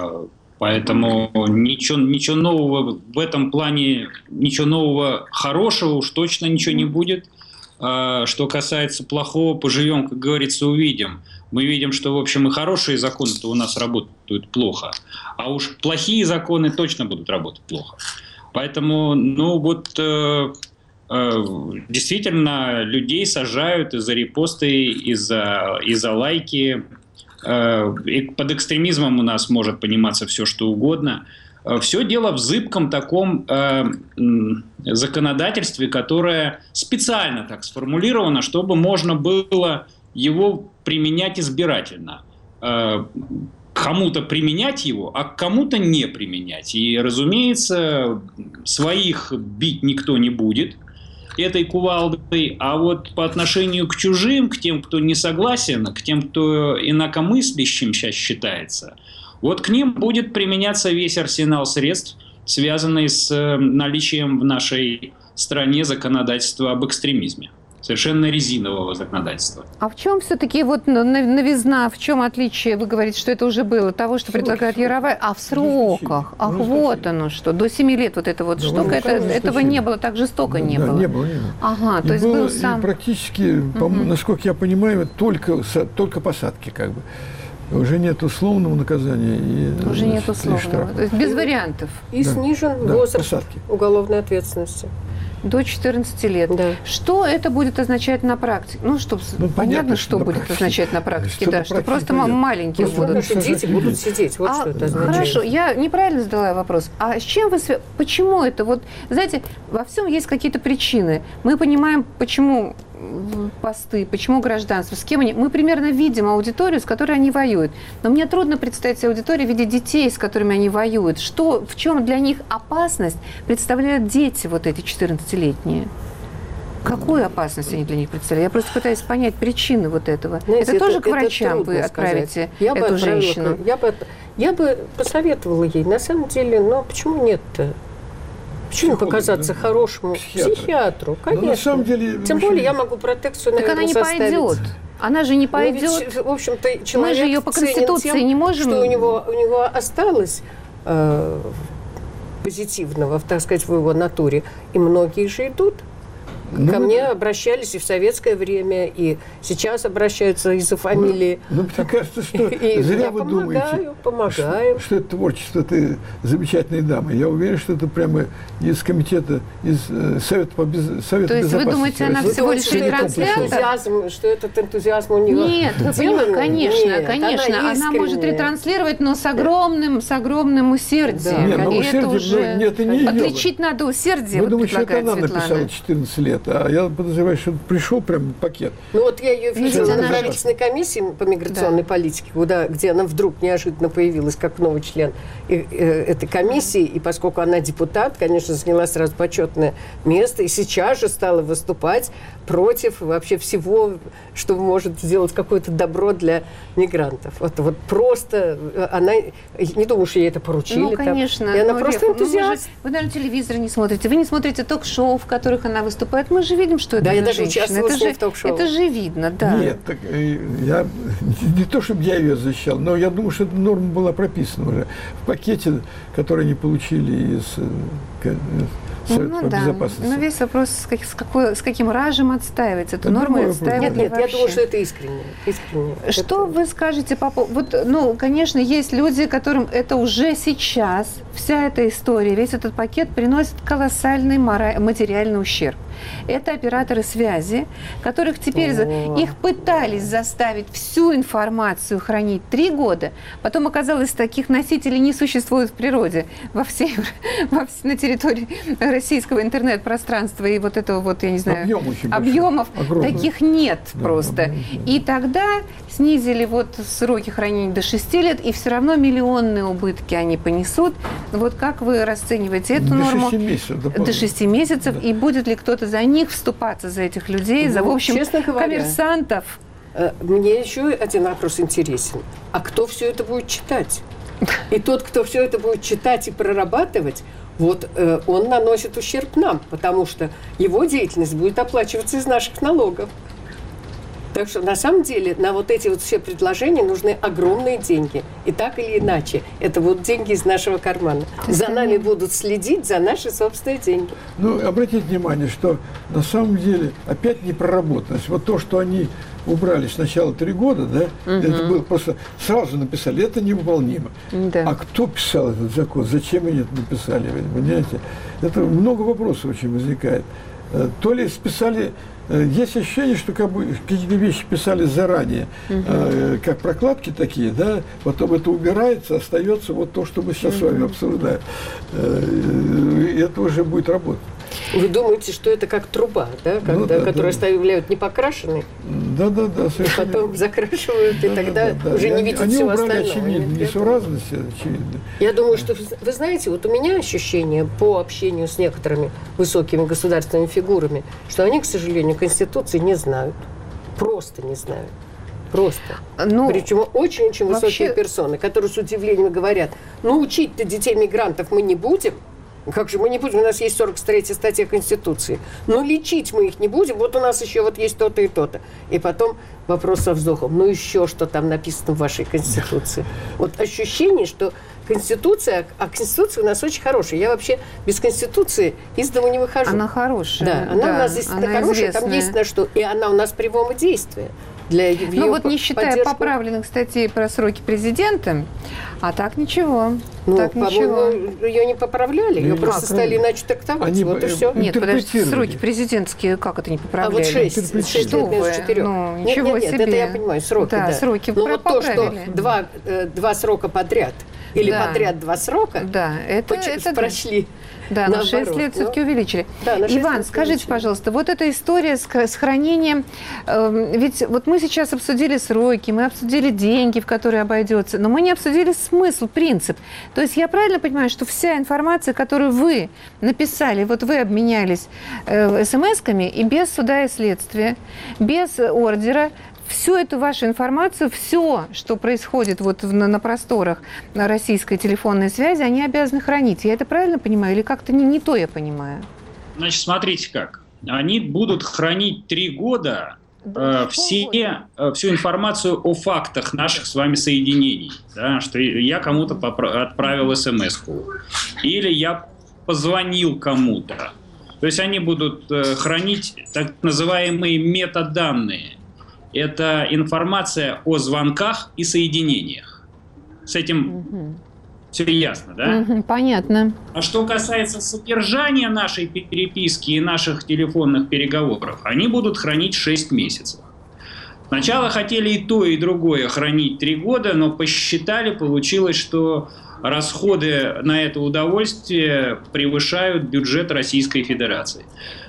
Поэтому ничего, ничего нового в этом плане, ничего нового хорошего уж точно ничего не будет. Что касается плохого, поживем, как говорится, увидим. Мы видим, что, в общем, и хорошие законы-то у нас работают плохо. А уж плохие законы точно будут работать плохо. Поэтому, ну вот, э, э, действительно, людей сажают из-за репосты, из-за, из-за лайки. и под экстремизмом у нас может пониматься все, что угодно. Все дело в зыбком таком э, законодательстве, которое специально так сформулировано, чтобы можно было его применять избирательно. Э, кому-то применять его, а кому-то не применять. И, разумеется, своих бить никто не будет этой кувалдой, а вот по отношению к чужим, к тем, кто не согласен, к тем, кто инакомыслящим сейчас считается, вот к ним будет применяться весь арсенал средств, связанный с наличием в нашей стране законодательства об экстремизме. Совершенно резинового законодательства. А в чем все-таки вот новизна, в чем отличие, вы говорите, что это уже было, того, что предлагает Яровая, а в сроках? Ах, вот оно что, до семи лет вот эта вот штука, это, этого не было, так жестоко не да, было. не было, не было. Ага, то есть было, был сам... практически, угу. насколько я понимаю, только, только посадки как бы. Уже нет условного наказания. И, уже нет условного, то есть без вариантов. И да. снижен да, возраст посадки. Уголовной ответственности. До четырнадцати лет. Да. Что это будет означать на практике? Ну, чтобы ну, понятно, понятно, что будет практике. означать на практике, что да, что просто понятно. маленькие ну, будут. Дети будут сидеть, вот а, что это означает. Хорошо, я неправильно задала вопрос. А с чем вы, почему это? Вот, знаете, во всем есть какие-то причины. Мы понимаем, почему посты, почему гражданство, с кем они. Мы примерно видим аудиторию, с которой они воюют. Но мне трудно представить себе аудиторию в виде детей, с которыми они воюют. Что, в чем для них опасность представляют дети, вот эти четырнадцатилетние? Какую опасность они для них представляют? Я просто пытаюсь понять причины вот этого. Знаете, это тоже это, к врачам вы отправите я эту бы женщину? Я бы, я бы посоветовала ей. На самом деле, ну почему нет-то? Почему Психолог, показаться да? хорошему психиатру? психиатру конечно. Но на самом деле, Тем более я могу протекцию, наверное, так она не составить. пойдет. Она же не пойдет. Ведь, в общем-то, человек мы же ее по Конституции тем, не можем... что у него, у него осталось э, позитивного, так сказать, в его натуре. И многие же идут. Ну, Ко мне обращались и в советское время, и сейчас обращаются из-за фамилии. Ну, ну, мне кажется, что зря вы думаете, помогаем. Что, что это творчество этой замечательной дамы. Я уверен, что это прямо из комитета, из э, Совета по без, Совета То есть безопасности. Вы думаете, она России. всего лишь ретранслятор? Что этот энтузиазм у нее... Нет, вы понимаете, конечно, Нет, конечно. Она, она может ретранслировать, но с огромным, с огромным усердием. Да. Нет, но усердие, это уже... но, нет, это не отличить надо усердие, Вы вот думаете, что это она Светлана. написала четырнадцать лет? А я подозреваю, что пришел прям пакет. Ну вот я ее видела на правительственной комиссии по миграционной да. политике, куда, где она вдруг неожиданно появилась как новый член и, э, этой комиссии, и поскольку она депутат, конечно, заняла сразу почетное место, и сейчас же стала выступать против вообще всего, что может сделать какое-то добро для мигрантов. Вот, вот просто она, не думаю, что ей это поручили. Ну, конечно. Там, и она ну, просто Век, энтузиаст. Ну, вы, вы, наверное, телевизор не смотрите, вы не смотрите ток-шоу, в которых она выступает. Мы же видим, что это да, за я даже женщина. участвовала это с ней же, в ток-шоу. Это же видно, да. Нет, так, я, не то, чтобы я ее защищал, но я думаю, что эта норма была прописана уже в пакете, который они получили из Совета ну, по да. безопасности. Но весь вопрос, с, как, с, какой, с каким ражем отстаивается эту норму, отстаивать Нет, нет, вообще. я думаю, что это искренне. искренне. Что это... вы скажете по поводу... Вот, ну, конечно, есть люди, которым это уже сейчас, вся эта история, весь этот пакет приносит колоссальный мора... материальный ущерб. Это операторы связи, которых теперь... За... Их пытались заставить всю информацию хранить три года, потом оказалось, таких носителей не существует в природе во всей... во всей... на территории российского интернет-пространства и вот этого вот, я не знаю, Объем объемов, огромный. таких нет да, просто. Огромный, да. И тогда снизили вот сроки хранения до шести лет, и все равно миллионные убытки они понесут. Вот как вы расцениваете эту до норму? шести месяцев, до шести месяцев. Да. И будет ли кто-то за них вступаться, за этих людей, ну, за, в общем, честно говоря, коммерсантов? Мне еще один вопрос интересен. А кто все это будет читать? И тот, кто все это будет читать и прорабатывать, вот э, он наносит ущерб нам, потому что его деятельность будет оплачиваться из наших налогов. Так что на самом деле на вот эти вот все предложения нужны огромные деньги. И так или иначе, это вот деньги из нашего кармана. За нами будут следить за наши собственные деньги. Ну, обратите внимание, что на самом деле опять непроработанность. Вот то, что они убрали сначала три года, да, угу. это было просто сразу написали, это невыполнимо. Да. А кто писал этот закон? Зачем они это написали? Вы понимаете? Это много вопросов очень возникает. то ли списали. Есть ощущение, что как бы какие-то вещи писали заранее, угу. э, как прокладки такие, да, потом это убирается, остается вот то, что мы сейчас угу. с вами обсуждаем. Э, и это уже будет работать. Вы думаете, что это как труба, да, когда, ну, да, которую да. оставляют не покрашенной, да, да, да, потом закрашивают, и да, тогда да, да, уже да. не видят они всего убрали, остального. Очевидно, несуразности, очевидно. Я думаю, что, вы знаете, вот у меня ощущение по общению с некоторыми высокими государственными фигурами, что они, к сожалению, Конституции не знают. Просто не знают. Просто. Ну, причем очень-очень вообще... высокие персоны, которые с удивлением говорят, ну, учить-то детей мигрантов мы не будем. Как же мы не будем? У нас есть сорок третья статья Конституции. Но лечить мы их не будем. Вот у нас еще вот есть то-то и то-то. И потом вопрос со вздохом. Ну еще что там написано в вашей Конституции? Вот ощущение, что Конституция, а Конституция у нас очень хорошая. Я вообще без Конституции из дома не выхожу. Она хорошая. Да, она да, у нас действительно хорошая. Известная. Там есть на что. И она у нас прямого действия. Для ну вот не считая поддержку. Поправленных статей про сроки президента, а так ничего. Ну, так ничего. Ее не поправляли, ее ну, просто как? стали иначе трактовать. Они, вот и все. Нет, подождите, сроки президентские, как это не поправляли? А вот шесть, шесть лет вместо четырех. Ну, нет, ничего нет, нет, себе. это я понимаю, сроки, да. да. сроки Но вот то, что два, э, два срока подряд, или да. подряд два срока, да, это, это прошли. Да, на шесть лет все-таки увеличили. Да, Иван, скажите, увеличили. пожалуйста, вот эта история с, с хранением, э, ведь вот мы сейчас обсудили сроки, мы обсудили деньги, в которые обойдется, но мы не обсудили смысл, принцип. То есть я правильно понимаю, что вся информация, которую вы написали, вот вы обменялись э, смс-ками и без суда и следствия, без ордера, всю эту вашу информацию, все, что происходит вот на, на просторах российской телефонной связи, они обязаны хранить. Я это правильно понимаю или как-то не, не то я понимаю? Значит, смотрите как. Они будут хранить три года да, э, все, э, всю информацию о фактах наших с вами соединений. Да, что я кому-то отправил смс-ку. Или я позвонил кому-то. То есть они будут э, хранить так называемые метаданные. Это информация о звонках и соединениях. С этим угу. все ясно, да? Угу, понятно. А что касается содержания нашей переписки и наших телефонных переговоров, они будут хранить шесть месяцев. Сначала хотели и то, и другое хранить три года, но посчитали, получилось, что расходы на это удовольствие превышают бюджет Российской Федерации.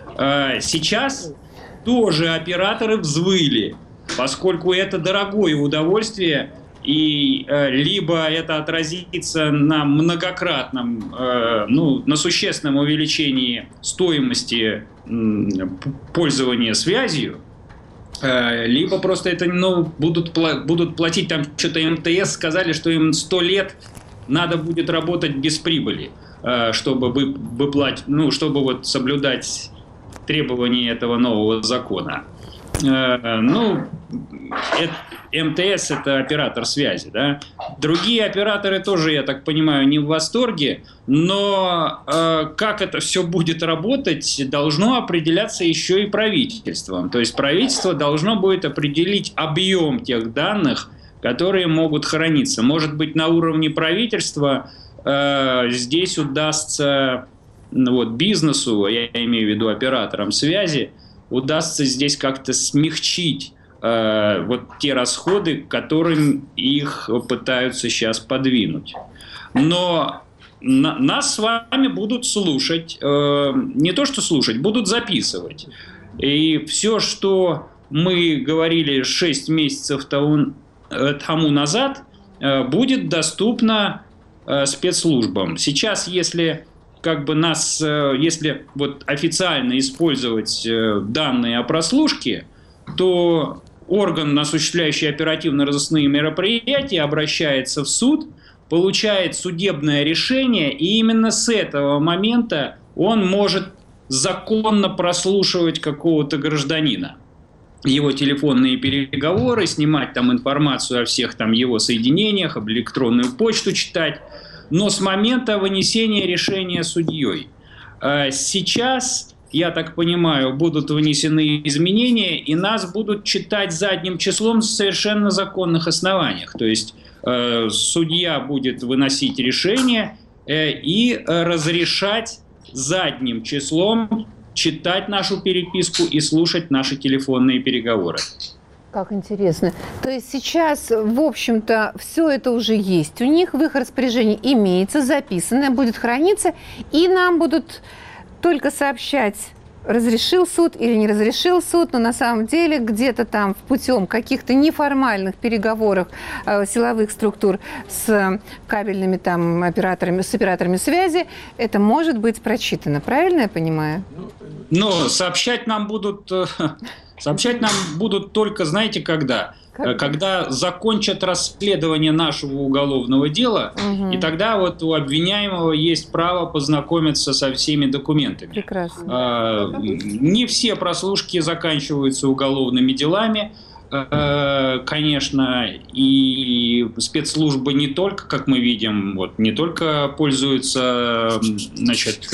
Сейчас тоже операторы взвыли, поскольку это дорогое удовольствие, и э, либо это отразится на многократном, э, ну, на существенном увеличении стоимости э, пользования связью, э, либо просто это, ну, будут, будут платить там что-то эм тэ эс, сказали, что им сто лет надо будет работать без прибыли, э, чтобы, вы, выплать, ну, чтобы вот соблюдать требования этого нового закона. Э, ну, это, эм тэ эс – это оператор связи, да. Другие операторы тоже, я так понимаю, не в восторге, но э, как это все будет работать, должно определяться еще и правительством. То есть правительство должно будет определить объем тех данных, которые могут храниться. Может быть, на уровне правительства э, здесь удастся ну, вот, бизнесу, я имею в виду операторам связи, удастся здесь как-то смягчить э, вот те расходы, которым их пытаются сейчас подвинуть. Но на, нас с вами будут слушать, э, не то что слушать, будут записывать. И все, что мы говорили шесть месяцев тому, тому назад, э, будет доступно э, спецслужбам. Сейчас, если... как бы нас, если вот официально использовать данные о прослушке, то орган, осуществляющий оперативно-розыскные мероприятия, обращается в суд, получает судебное решение, и именно с этого момента он может законно прослушивать какого-то гражданина. Его телефонные переговоры, снимать там информацию о всех там его соединениях, об электронную почту читать. Но с момента вынесения решения судьей. Сейчас, я так понимаю, будут вынесены изменения, и нас будут читать задним числом с совершенно законных основаниях. То есть судья будет выносить решение и разрешать задним числом читать нашу переписку и слушать наши телефонные переговоры. Как интересно. То есть сейчас, в общем-то, все это уже есть. У них в их распоряжении имеется, записано, будет храниться, и нам будут только сообщать, разрешил суд или не разрешил суд, но на самом деле где-то там путем каких-то неформальных переговоров э, силовых структур с кабельными там операторами, с операторами связи, это может быть прочитано. Правильно я понимаю? Но сообщать нам будут... Сообщать нам будут только, знаете, когда? Когда, когда закончат расследование нашего уголовного дела, угу. и тогда вот у обвиняемого есть право познакомиться со всеми документами. Прекрасно. А, не все прослушки заканчиваются уголовными делами. А, конечно, и спецслужбы не только, как мы видим, вот, не только пользуются, значит,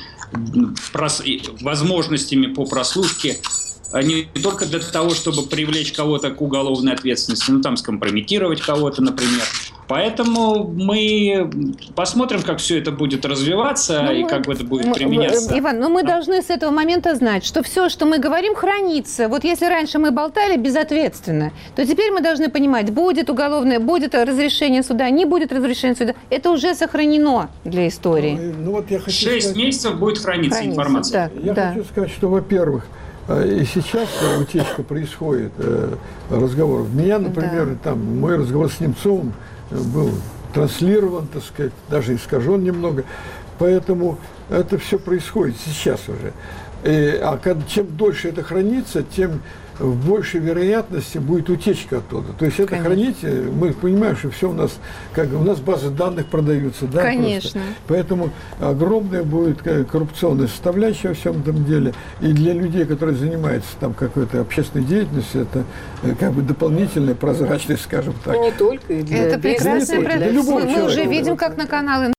прос... возможностями по прослушке, не только для того, чтобы привлечь кого-то к уголовной ответственности, ну там скомпрометировать кого-то, например. Поэтому мы посмотрим, как все это будет развиваться ну, и мы, как это будет мы, применяться. Иван, но мы а? должны с этого момента знать, что все, что мы говорим, хранится. Вот если раньше мы болтали безответственно, то теперь мы должны понимать, будет уголовное, будет разрешение суда, не будет разрешения суда. Это уже сохранено для истории. Ну, ну, вот я хочу Шесть сказать... месяцев будет храниться, храниться информация. Да, я да. хочу сказать, что, во-первых, и сейчас утечка происходит разговоров. Меня, например, да. там мой разговор с Немцовым был транслирован, так сказать, даже искажен немного. Поэтому это все происходит сейчас уже. И, а чем дольше это хранится, тем в большей вероятности будет утечка оттуда. То есть это Конечно. хранить, мы понимаем, что все у нас, как у нас базы данных продаются, да, Конечно. Просто. Поэтому огромная будет коррупционная составляющая во всем этом деле. И для людей, которые занимаются там какой-то общественной деятельностью, это как бы дополнительная прозрачность, скажем так. Ну не только, и для это прекрасная для Мы, мы уже видим, как на каналы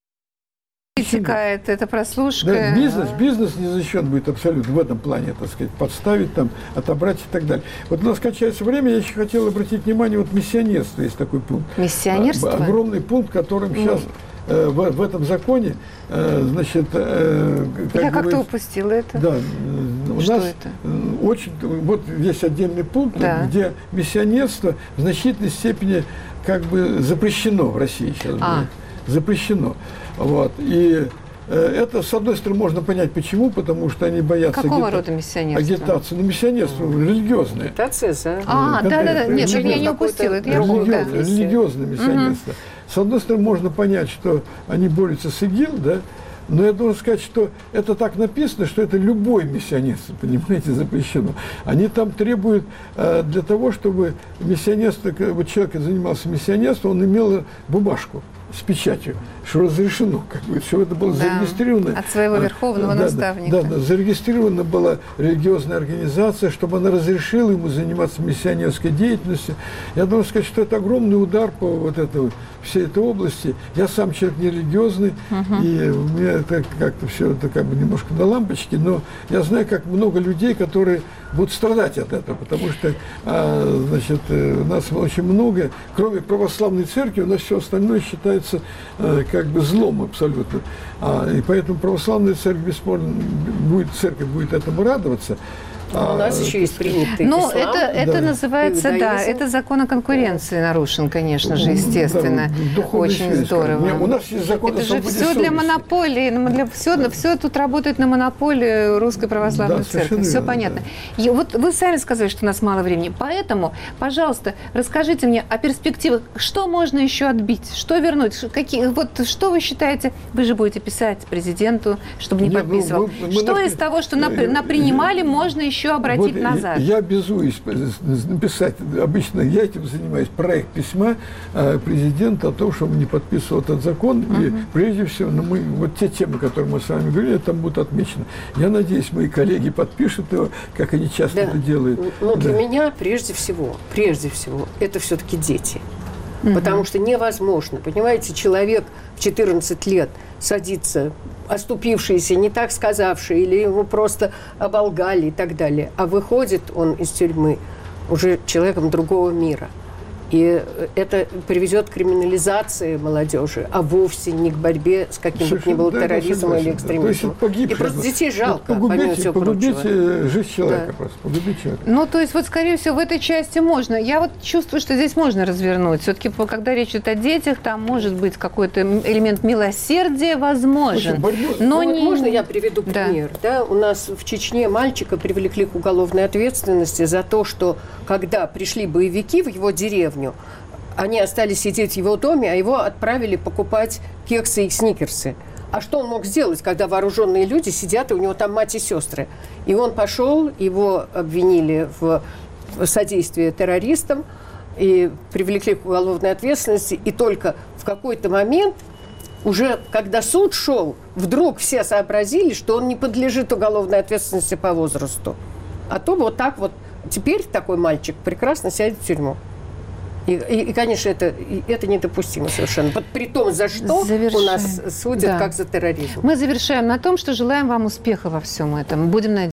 текает эта прослушка. Да, бизнес, бизнес не защищен будет абсолютно в этом плане, так сказать, подставить, там, отобрать и так далее. Вот у нас кончается время, я еще хотел обратить внимание, вот миссионерство есть такой пункт. Миссионерство? Огромный пункт, которым сейчас э, в, в этом законе, э, значит... Э, как я говорится, как-то упустила это. Да, у Что нас это? Очень, вот есть отдельный пункт, да. где миссионерство в значительной степени как бы запрещено в России сейчас. А. Будет. Запрещено. Вот. И э, это, с одной стороны, можно понять, почему, потому что они боятся Какого агита... рода миссионерства? агитации. Ну, миссионерство mm. религиозное. Агитация, да? А, да-да-да, нет, я не упустила. Это религиозное, да. религиозное миссионерство. Mm-hmm. С одной стороны, можно понять, что они борются с ИГИЛ, да, но я должен сказать, что это так написано, что это любое миссионерство, понимаете, запрещено. Они там требуют э, для того, чтобы миссионерство, вот человек занимался миссионерством, он имел бумажку с печатью, что разрешено, как бы, все это было да, зарегистрировано. От своего верховного да, наставника. Да, да, зарегистрирована была религиозная организация, чтобы она разрешила ему заниматься миссионерской деятельностью. Я должен сказать, что это огромный удар по вот этой, всей этой области. Я сам человек нерелигиозный, uh-huh. и у меня это как-то все это как бы немножко на лампочке, но я знаю, как много людей, которые будут страдать от этого, потому что, а, значит, у нас очень много, кроме православной церкви, у нас все остальное считается а, как бы злом абсолютно. А, и поэтому православная церковь бесспорно будет, церковь будет этому радоваться. А у нас еще есть принятый Ну, ислам. это, это да. называется, да, это закон о конкуренции да. нарушен, конечно же, естественно. Да, очень связь, здорово. Не, у нас есть закон это же все для монополии, для, все, все тут работает на монополии Русской Православной да, Церкви. Все понятно. Да. И вот вы сами сказали, что у нас мало времени. Поэтому, пожалуйста, расскажите мне о перспективах. Что можно еще отбить? Что вернуть? Какие, вот, что вы считаете? Вы же будете писать президенту, чтобы не Нет, подписывал. Мы, мы, что мы, из того, что напри, напринимали, можно еще еще обратить вот назад. Я, я обязуюсь написать, обычно я этим занимаюсь, проект письма э, президента о том, чтобы не подписывал этот закон. Uh-huh. И прежде всего, ну, мы, вот те темы, которые мы с вами говорили, там будут отмечены. Я надеюсь, мои коллеги подпишут его, как они часто да. это делают. Но да. для меня прежде всего, прежде всего, это все-таки дети. Uh-huh. Потому что невозможно, понимаете, человек в четырнадцать лет садится, оступившийся, не так сказавший, или его просто оболгали и так далее. А выходит он из тюрьмы уже человеком другого мира. И это приведет к криминализации молодежи, а вовсе не к борьбе с каким-то ни был да, терроризмом или экстремизмом. И просто детей жалко, помимо всего погубить прочего. жизнь человека Да. просто, погубить человека. Ну, то есть, вот, скорее всего, в этой части можно. Я вот чувствую, что здесь можно развернуть. Все-таки, когда речь идет о детях, там может быть какой-то элемент милосердия возможен. Но ну, не... вот можно я приведу пример? Да. Да, у нас в Чечне мальчика привлекли к уголовной ответственности за то, что когда пришли боевики в его деревню, они остались сидеть в его доме, а его отправили покупать кексы и сникерсы. А что он мог сделать, когда вооруженные люди сидят, и у него там мать и сестры? И он пошел, его обвинили в содействии террористам и привлекли к уголовной ответственности. И только в какой-то момент, уже когда суд шел, вдруг все сообразили, что он не подлежит уголовной ответственности по возрасту. А то вот так вот теперь такой мальчик прекрасно сядет в тюрьму. И, и, и конечно, это, это недопустимо совершенно. При том, за что Завершаем. У нас судят, да. как за терроризм. Мы завершаем на том, что желаем вам успеха во всем этом. Будем надеяться.